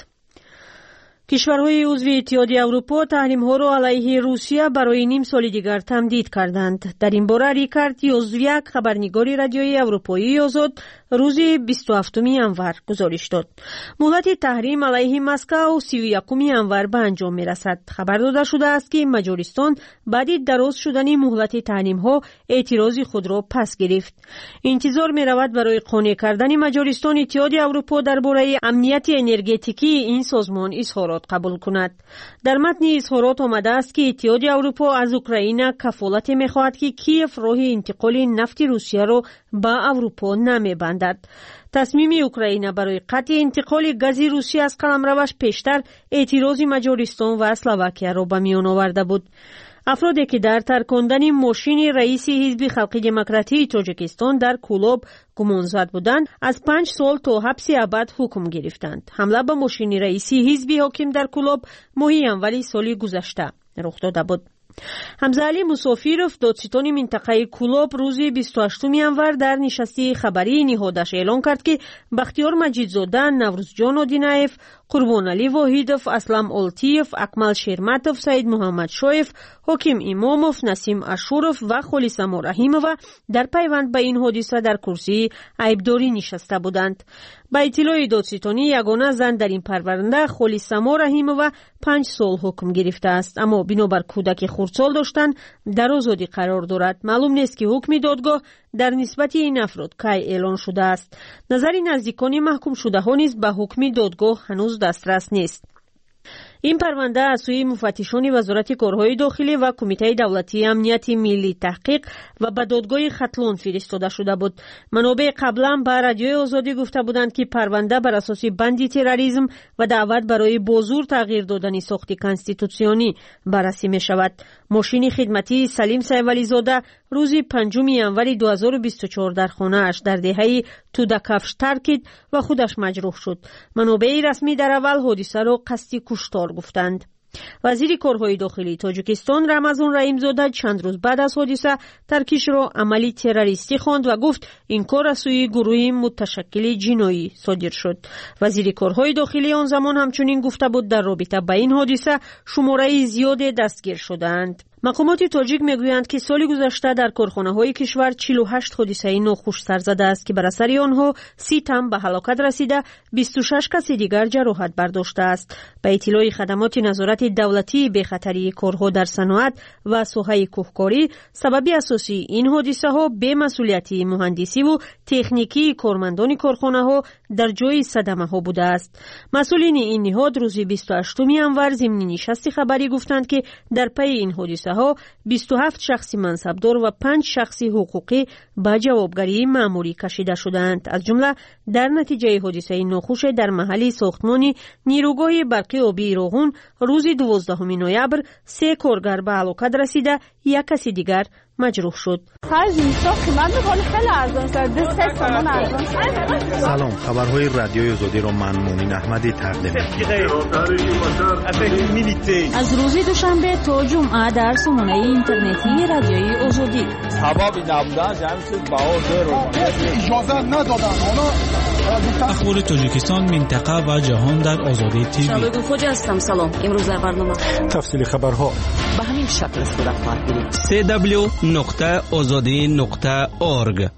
کشورهای عضو اتحادیه اروپا تحریم‌ها را علیه روسیه برای نیم سال دیگر تمدید کردند. در این باره ریکارد یوزویاک خبرنگار رادیوی اروپایی آزاد روز بیست و هفتم ژانویه گزارش داد. مهلت تحریم علیه مسکو سی و یکم ژانویه به انجام می‌رسد. خبر داده شده است که مجارستان بعد دراز شدن مهلت تحریم‌ها اعتراض خود را پس گرفت. انتظار می‌رود برای قانع کردن مجارستان اتحادیه اروپا درباره امنیت انرژتیکی این سازمان اظهارات قبول کند. در متن اظهارات آمده است که اتحادیه اروپا از اوکراین کفالت می‌خواهد که کیف راه انتقال نفت روسیه را به اروپا نمی‌بندد. تصمیم اوکراین برای قطع انتقال گاز روسیه از قلمروش پیشتر اعتراض مجارستان و اسلواکیه را به میان آورده بود. افرادی که در ترکاندن ماشین رئیس حزب خلق دموکراتی تاجیکستان در کولوب گمانزد بودند از پنج سال تا حبس ابد حکم گرفتند. حمله به ماشین رئیس حزب حاکم در کولوب ماه اول سال گذشته رخ داده بود. حمزه علی مسافیروف دادستان منطقه کولوب روز بیست و هشتم ژانویه در نشست خبری نهادش اعلام کرد که بختیار مجیدزاده، نوروزجان آدینایف، قربان علی واحیدوف، اسلم اولتیف، اکمل شیرمتوف، سید محمد شایف، حکیم اماموف، نسیم اشوروف و خلیسما رحیمووا در پیوند به این حادثه در کرسی عیبداری نشسته بودند. با اطلاع دادستانی یگانه زن در این پرونده خلیسما رحیمووا پنج سال حکم گرفته است، اما بنابر کودک خردسال داشتن در آزادی قرار دارد. معلوم نیست که حکم دادگاه در نسبت این افراد کی اعلان شده است. نظر نزدیکان محکوم شده ها نیز به حکم دادگاه هنوز دسترس نیست. این پرونده از سوی مفتشان وزارت کارهای داخلی و کمیته دولتی امنیت ملی تحقیق و به دادگاه ختلون فرستاده شده بود. منابع قبلا به رادیوی آزادی گفته بودند که پرونده بر اساس بند تروریسم و دعوت برای بازور تغییر دادن ساخت کانستیتوسیونی بررسی می شود. ماشین خدمتی سلیم سیولی زاده روز پنجم ژانویه دو هزار و بیست و چهار در خانه‌اش در دهه تودکفش ترکید و خودش مجروح شد. منابع رسمی در اول حادثه را قصد کشتار گفتند. وزیر کارهای داخلی تاجیکستان رمضان رحیمزاده چند روز بعد از حادثه ترکیش را عملی تروریستی خواند و گفت این کار از سوی گروهی متشکل جنایی صادر شد. وزیر کارهای داخلی آن زمان همچنین گفته بود در رابطه با این حادثه شماره زیاد دستگیر شدند. مقامات تاجیک میگویند که سال گذشته در کارخانه‌های کشور چهل و هشت حادثه ناخوش سر زده است که بر اثر آنها سی تن به هلاکت رسیده، بیست و شش کس دیگر جراحت برداشته است. به اطلاع خدمات نظارت دولتی به خطری کارها در صنعت و ساحه کوهکاری، سبب اساسی این حادثه ها بی‌مسئولیتی مهندسی و تکنیکی کارمندان کارخانه‌ها در جای صدمه ها بوده است. مسئولین این نهاد روز بیست و هشتم ژانویه ضمن نشست خبری گفتند که در پی این حادثه ها بیست و هفت شخص منصبدار و پنج شخص حقوقی به جوابگری مأموری کشیده شدند. از جمله در نتیجه حادثه ناخوش در محل ساختمان نیروگاه برقی آبی روغون روز دوازدهم نوامبر سه کارگر به هلاکت رسیده، یک کس دیگر مجروح شد. سلام، خبرهای رادیوی آزادی را من مومن احمدی تقدیم می‌کنم. از روز دوشنبه تا جمعه در سامانه اینترنتی رادیوی آزادی. سبب نبودن جمع شد با زیرو. اجازه ندادن. حالا اخبار تاجیکستان، منطقه و جهان در آزادی تیوی. شبگون فوجی هستم. سلام. امروز در برنامه تفصیل خبرها به همین شکل صورت خواهد گرفت. سی دبلیو نقطه آزادی نقطه اورگ.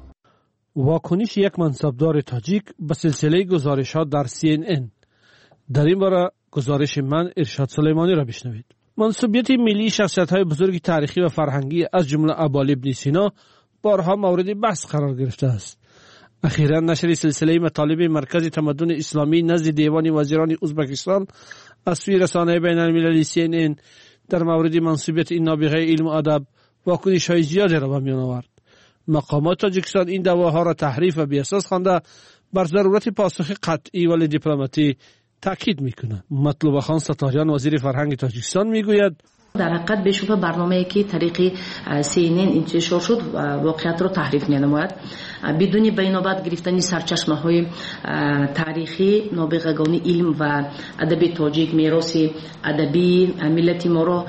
واکنش یک منصبدار تاجیک به سلسله گزارشات در سی ان ان. در این باره گزارش من ارشاد سلیمانی را بشنوید. منصوبیت ملی شخصیت‌های بزرگ تاریخی و فرهنگی از جمله ابوعلی ابن سینا بارها مورد بحث قرار گرفته است. اخیراً نشر سلسله مطالب مرکز تمدن اسلامی نزد دیوان وزیران ازبکستان از سوی رسانه بین المللی سی ان ان در مورد منصوبیت این نابغه علم و ادب واکنش‌های زیادی را به میان آورد. مقامات تاجیکستان این دعواها را تحریف و بی‌اساس خوانده بر ضرورت پاسخ قطعی و دیپلماتی تاکید میکنند. مطلوب خان ستاریان وزیر فرهنگ تاجیکستان میگوید در حقیقت به شبه برنامه‌ای که طریق سی ان ان انتشار شد واقعیت را تحریف می‌نماید. بدون بینابت گرفتن سرچشمه‌های تاریخی نابغگان علم و ادب تاجیک میراث ادبی ملت ما را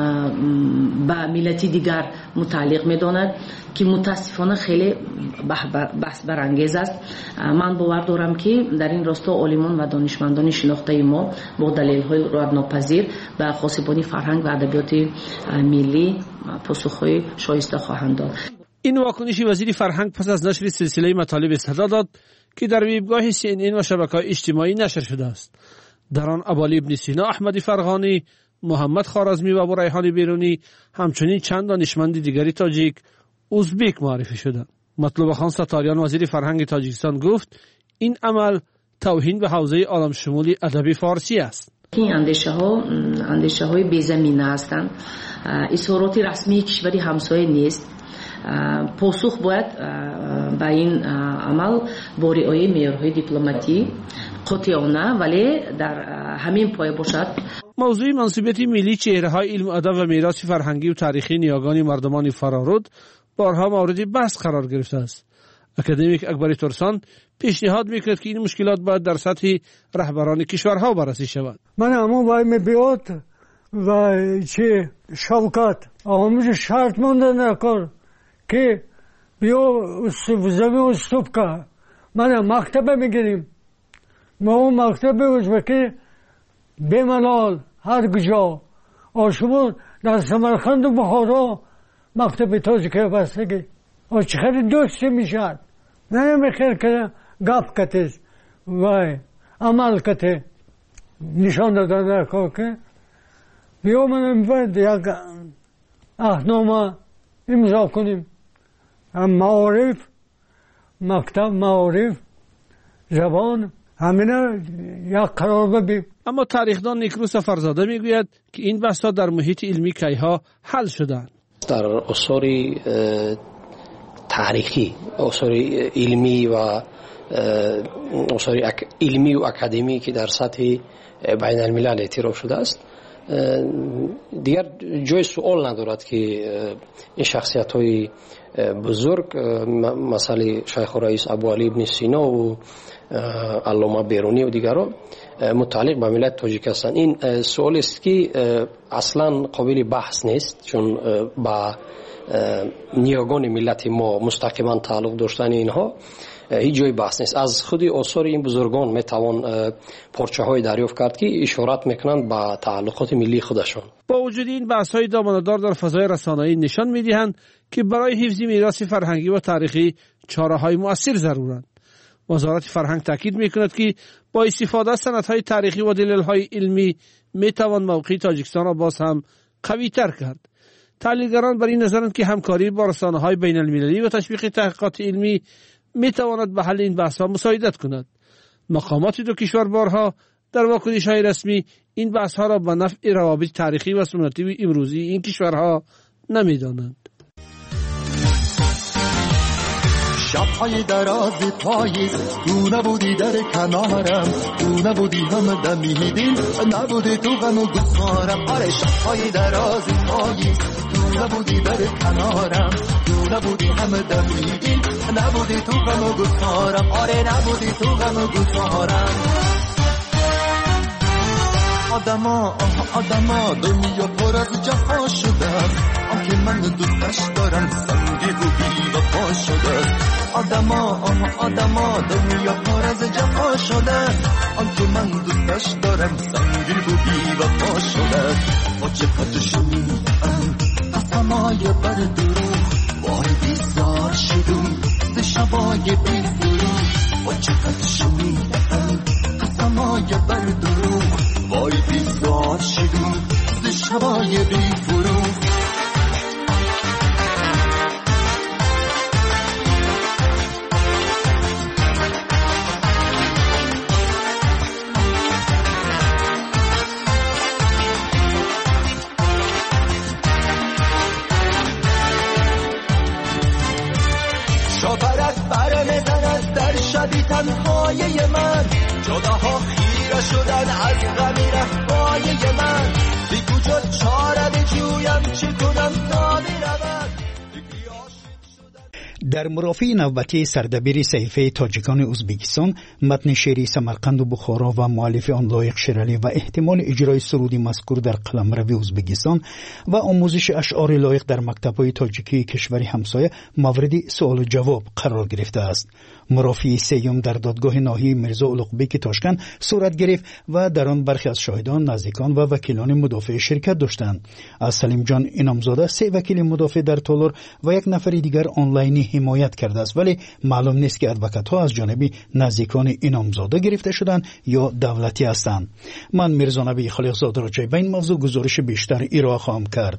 با ملت دیگر متعلق می‌داند که متاسفانه خیلی بحث برانگیز است. من باور دارم که در این راستا عالمان و دانشمندان شناخته ما با دلایل ردناپذیر به خاصبانی فرهنگ و ادبیات ملی پاسخ‌های شایسته خواهند داد. این واکنش وزیر فرهنگ پس از نشر سلسله مطالب صدا داد که در وبگاه سی ان ان و شبکه‌های اجتماعی نشر شده است. در آن ابوعلی ابن سینا، احمدی فرغانی، محمد خوارزمی و ابو ریحان بیرونی همچنین چند دانشمند دیگری تاجیک ازبک معرفی شدند. مطلوب خان ستاریان وزیر فرهنگ تاجیکستان گفت این عمل توهین به حوزه عالم شمولی ادبی فارسی است. این اندیشه ها اندیشه های بی زمینه هستند. اظهارات رسمی کشوری همسایه نیست. پاسخ باید با این عمل با رعایت معیارهای دیپلماتی قاطعانه ولی در همین پایه باشد. موضوع منصوبیت ملی چهره‌های علم و ادب و میراث فرهنگی و تاریخی نیاگان مردمان فرارود بارها مورد بحث قرار گرفته است. اکادمیک اکبری ترسان پیشنهاد میکرد که این مشکلات باید در سطح رهبران کشورها بررسی شود. من همون وای بیاد و چه شوکت آموزش شرط مونده نکن که بیا زمین استوب که من مکتب میگیریم ما اون مکتب ازبکی بملال هر کجا آشمون در سمرقند و بخارا مکتب تاجیکی بستگی و چقدر دوست میشد نه میخیر که گپ کتیز و عمل کتی نشان دادن نکن که بیا من باید یک اهنامه امضا کنیم معارف مکتب معارف زبان همینه یک قرار ببیم. اما تاریخدان نیکروس فرزاده میگوید که این بحث‌ها در محیط علمی کیها حل شدند. در آثار تاریخی آثار علمی و آثار علمی و اکادمی که در سطح بین الملل اعتراف شده است دیگر جای سوال ندارد که این شخصیت های بزرگ مثل شیخ رئیس ابوعلی ابن سینا و علامه بیرونی و دیگران متعلق به ملت تاجیک هستند. این سوال است که اصلا قابل بحث نیست چون با نیاگان ملت ما مستقیما تعلق داشتن اینها هیچ جای بحث نیست. از خود آثار این بزرگان میتوان پارچه های دریافت کرد که اشارت میکنند به تعلقات ملی خودشان. با وجود این بحث های دامنه‌دار در فضای رسانه‌ای نشان میدهند که برای حفظ میراث فرهنگی و تاریخی چاره‌های مؤثر ضرورند. وزارت فرهنگ تاکید میکند که با استفاده از سندهای تاریخی و دلایل علمی میتوان موقع تاجیکستان را باز هم قوی تر کرد. تحلیلگران بر این نظرند که همکاری با رسانه‌های بین المللی و تشویق تحقیقات علمی میتواند به حل این بحث‌ها مساعدت کند. مقامات دو کشور بارها در واکنش‌های رسمی این بحث‌ها را به نفع روابط تاریخی و سنتی و امروزی این کشورها نمی‌دانند. شب‌های دراز پاییز تو نبودی در کنارم تو نبودی هم دمیدین نبودی تو غم و گسارم آره شب‌های دراز پاییز تو نبودی در کنارم تو نبودی هم دمیدین نبودی تو غم و گسارم آره نبودی تو غم و گسارم آدما آه آدما دنیا پر از جفا شده است، آنکه من دوستش دارم سنگی و بی وفا شده است. آدما آه آدما دنیا پر از جفا شده است، آنکه من دوستش دارم سنگی و بی وفا شده است. با چقدر شنیدم قسمای بر دروغ، وای بیزار شدم ز شبای بی فروغ. با چقدر شنیدم قسمای بر دروغ، وای بیزار شدم ز شبای بی فروغ. شاپرک بر میزند در شبی تنهای من، جداها خیره شدن از غمی رفای من. بگو جد چاره بجویم چه کنم تا برود. در مرافعه نوبتی سردبیر صحیفه تاجیکان ازبکستان متن شعری سمرقند و بخارا و مؤلف آن لایق شیرالی و احتمال اجرای سرودی مذکور در قلمرو ازبکستان و آموزش اشعار لایق در مکتب‌های تاجیکی کشور همسایه مورد سوال و جواب قرار گرفته است. مرافعه سیوم در دادگاه ناحیه میرزا اولوقبیک تاشکند صورت گرفت و در آن برخی از شاهدان، نزدیکان و وکیلان مدافع شرکت داشتند. از سلیم جان انامزاده سه وکیل مدافع در تالار و یک نفر دیگر آنلاینی حمایت کرده است، ولی معلوم نیست که ادوکات ها از جانب نزدیکان انامزاده گرفته شدند یا دولتی هستند. من میرزا نبی خلیقزاده را جای بین موضوع گزارش بیشتر ارائه خواهم کرد.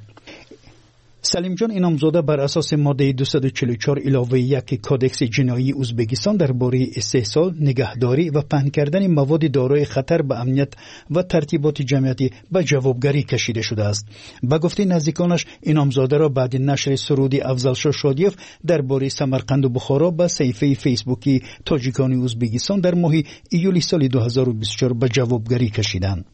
سلیم جان انامزاده بر اساس ماده دویست و چهل و چهار علاوه یک کادکس جنایی ازبکستان درباره استحصال، نگهداری و پهن کردن مواد دارای خطر به امنیت و ترتیبات جمعیتی به جوابگری کشیده شده است. به گفته نزدیکانش انامزاده را بعد نشر سرودی افضلشاه شادیف درباره سمرقند و بخارا به صفحه فیسبوکی تاجیکان ازبکستان در ماه ایولی سال دو هزار و بیست و چهار به جوابگری کشیدند.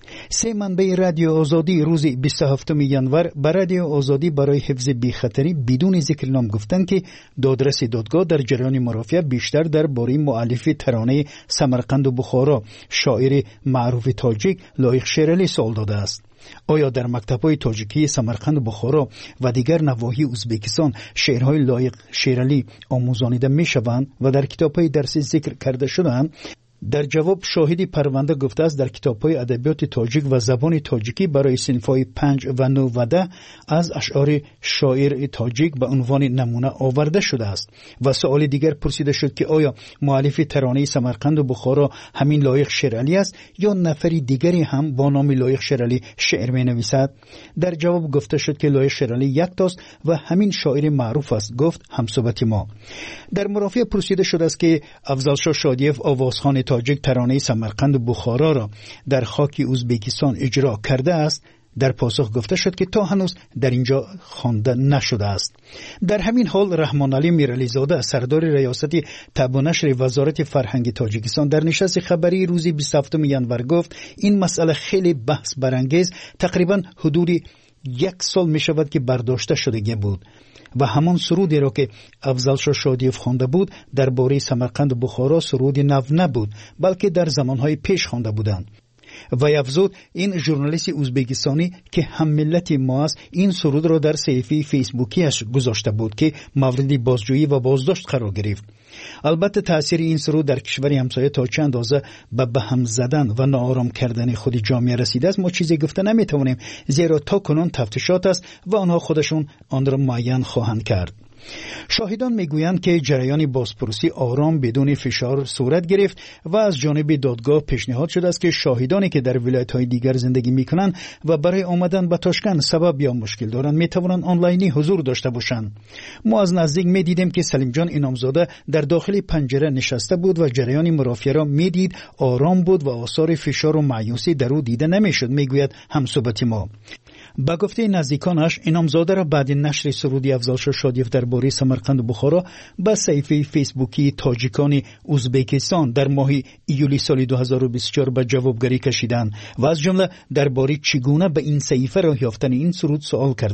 سه منبع رادیو آزادی روز بیست و هفتم ژانویه بر رادیو آزادی برای حفظ بی‌خطری بدون ذکر نام گفتند که دادرس دادگاه در جریان مرافعه بیشتر درباره مؤلف ترانه سمرقند و بخارا شاعر معروف تاجیک لایق شیرالی سوال داده است. آیا در مکتب‌های تاجیکی سمرقند و بخارا و دیگر نواحی ازبکستان شعرهای لایق شیرالی آموزانیده می‌شوند و در کتاب‌های درسی ذکر کرده شده‌اند؟ در جواب شاهدی پرونده گفته است در کتاب‌های ادبیات تاجیک و زبان تاجیکی برای صنف‌های پنج و نه و ده از اشعار شاعر تاجیک به عنوان نمونه آورده شده است. و سوال دیگر پرسیده شد که آیا مؤلف ترانه سمرقند و بخارا همین لایق شیرالی است یا نفری دیگری هم با نام لایق شیرالی شعر می‌نویسد؟ در جواب گفته شد که لایق شیرالی یک تاست و همین شاعر معروف است، گفت همصحبت ما. در مرافعه پرسیده شده است که افضلشاه شادیف آوازخوان تاجیک ترانه سمرقند و بخارا را در خاک ازبکستان اجرا کرده است. در پاسخ گفته شد که تا هنوز در اینجا خوانده نشده است. در همین حال رحمان علی میرعلی زاده سردار ریاست طبع و نشر وزارت فرهنگ تاجیکستان در نشست خبری روز بیست و هفتم ژانویه گفت این مسئله خیلی بحث برانگیز تقریبا حدود یک سال می شود که برداشته شده بود و همان سرودی را که افضلشاه شادیف خوانده بود درباره سمرقند و بخارا سرودی نو نبود، بلکه در زمانهای پیش خوانده بودند. و افزود این ژورنالیست ازبکستانی که هم ملت ما است این سرود را در صفحه فیسبوکیش گذاشته بود که مورد بازجویی و بازداشت قرار گرفت. البته تاثیر این سرود در کشور همسایه تا چند اندازه به بهم زدن و ناآرام کردن خود جامعه رسیده است ما چیزی گفته نمیتوانیم، زیرا تا کنون تفتیشات است و آنها خودشون آن را معین خواهند کرد. شاهدان میگویند که جریان بازپرسی آرام بدون فشار صورت گرفت و از جانب دادگاه پیشنهاد شده است که شاهدانی که در ولایت‌های دیگر زندگی میکنند و برای آمدن به تاشکند سبب یا مشکل دارند میتوانند آنلاینی حضور داشته باشند. ما از نزدیک میدیدیم که سلیم جان انامزاده در داخل پنجره نشسته بود و جریان مرافعه را میدید، آرام بود و آثار فشار و مایوسی در او دیده نمیشد، میگوید همصحبت ما. با گفته نزدیکانش انامزاده را بعد نشر سرودی افضلشاه شادیف درباره سمرقند و بخارا به صفحه فیسبوکی تاجیکان ازبکستان در ماه ایولی سال دو هزار و بیست و چهار به جوابگری کشیدند و از جمله درباره چگونه به این صفحه راه یافتن این سرود سوال کردند.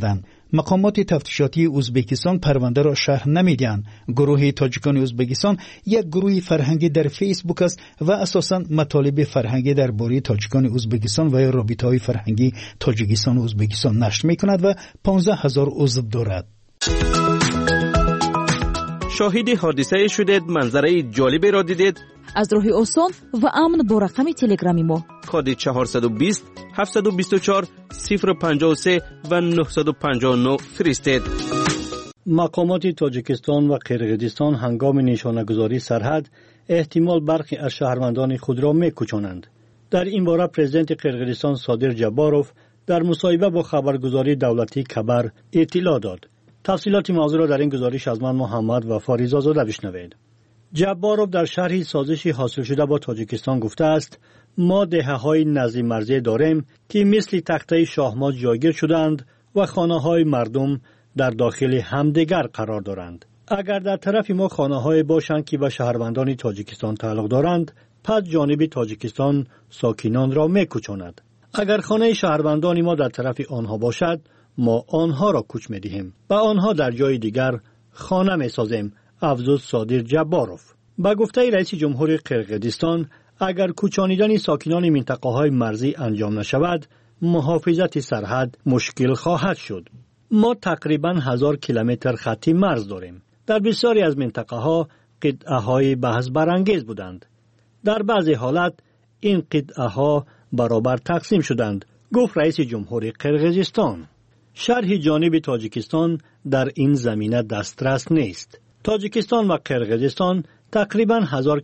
مقامات تفتیشاتی ازبکستان پرونده را شرح نمیدهند. گروه تاجیکان ازبکستان یک گروه فرهنگی در فیسبوک است و اساساً مطالب فرهنگی درباره تاجیکان ازبکستان و رابطه‌های فرهنگی تاجیکستان و ازبکستان نشر می‌کند و پانزده هزار عضو دارد. شاهد حادثه شدید، منظره جالبی را دیدید؟ از راه آسان و امن با رقم تلگرامی ما کد چهارصد و بیست هفتصد و بیست و چهار صفر پنجاه و سه و نهصد و پنجاه و نه فرستید. مقامات تاجیکستان و قرقیزستان هنگام نشانه‌گذاری سرحد احتمال برخی از شهروندان خود را می‌کوچانند. در این باره پرزیدنت قرقیزستان صادر جباروف در مصاحبه با خبرگزاری دولتی کبر اطلاع داد. تفصیلات موضوع را در این گزارش از من محمد وفا رضازاده بشنوید. جباروف در شرح سازشی حاصل شده با تاجیکستان گفته است: ما دهه‌های نزدیک مرزی داریم که مثل تخته شاهمات جایگیر شدند و خانه‌های مردم در داخل همدیگر قرار دارند. اگر در طرف ما خانه‌های باشند که به شهروندان تاجیکستان تعلق دارند، پس جانب تاجیکستان ساکنان را می‌کوچاند. اگر خانه شهروندان ما در طرف آنها باشد، ما آنها را کوچ می‌دهیم و آنها در جای دیگر خانه می‌سازیم. افزود صادر جباروف. با گفته رئیس جمهور قرقیزستان، اگر کوچانیدن ساکنان منطقه‌های مرزی انجام نشود، محافظت سرحد مشکل خواهد شد. ما تقریباً هزار کیلومتر خطی مرز داریم. در بسیاری از منطقه‌ها قطعه‌های بحث برانگیز بودند. در بعضی حالت این قطعه‌ها برابر تقسیم شدند، گفت رئیس جمهور قرقیزستان. شرح جانب تاجیکستان در این زمینه دسترس نیست. تاجیکستان و قرقیزستان تقریباً هزار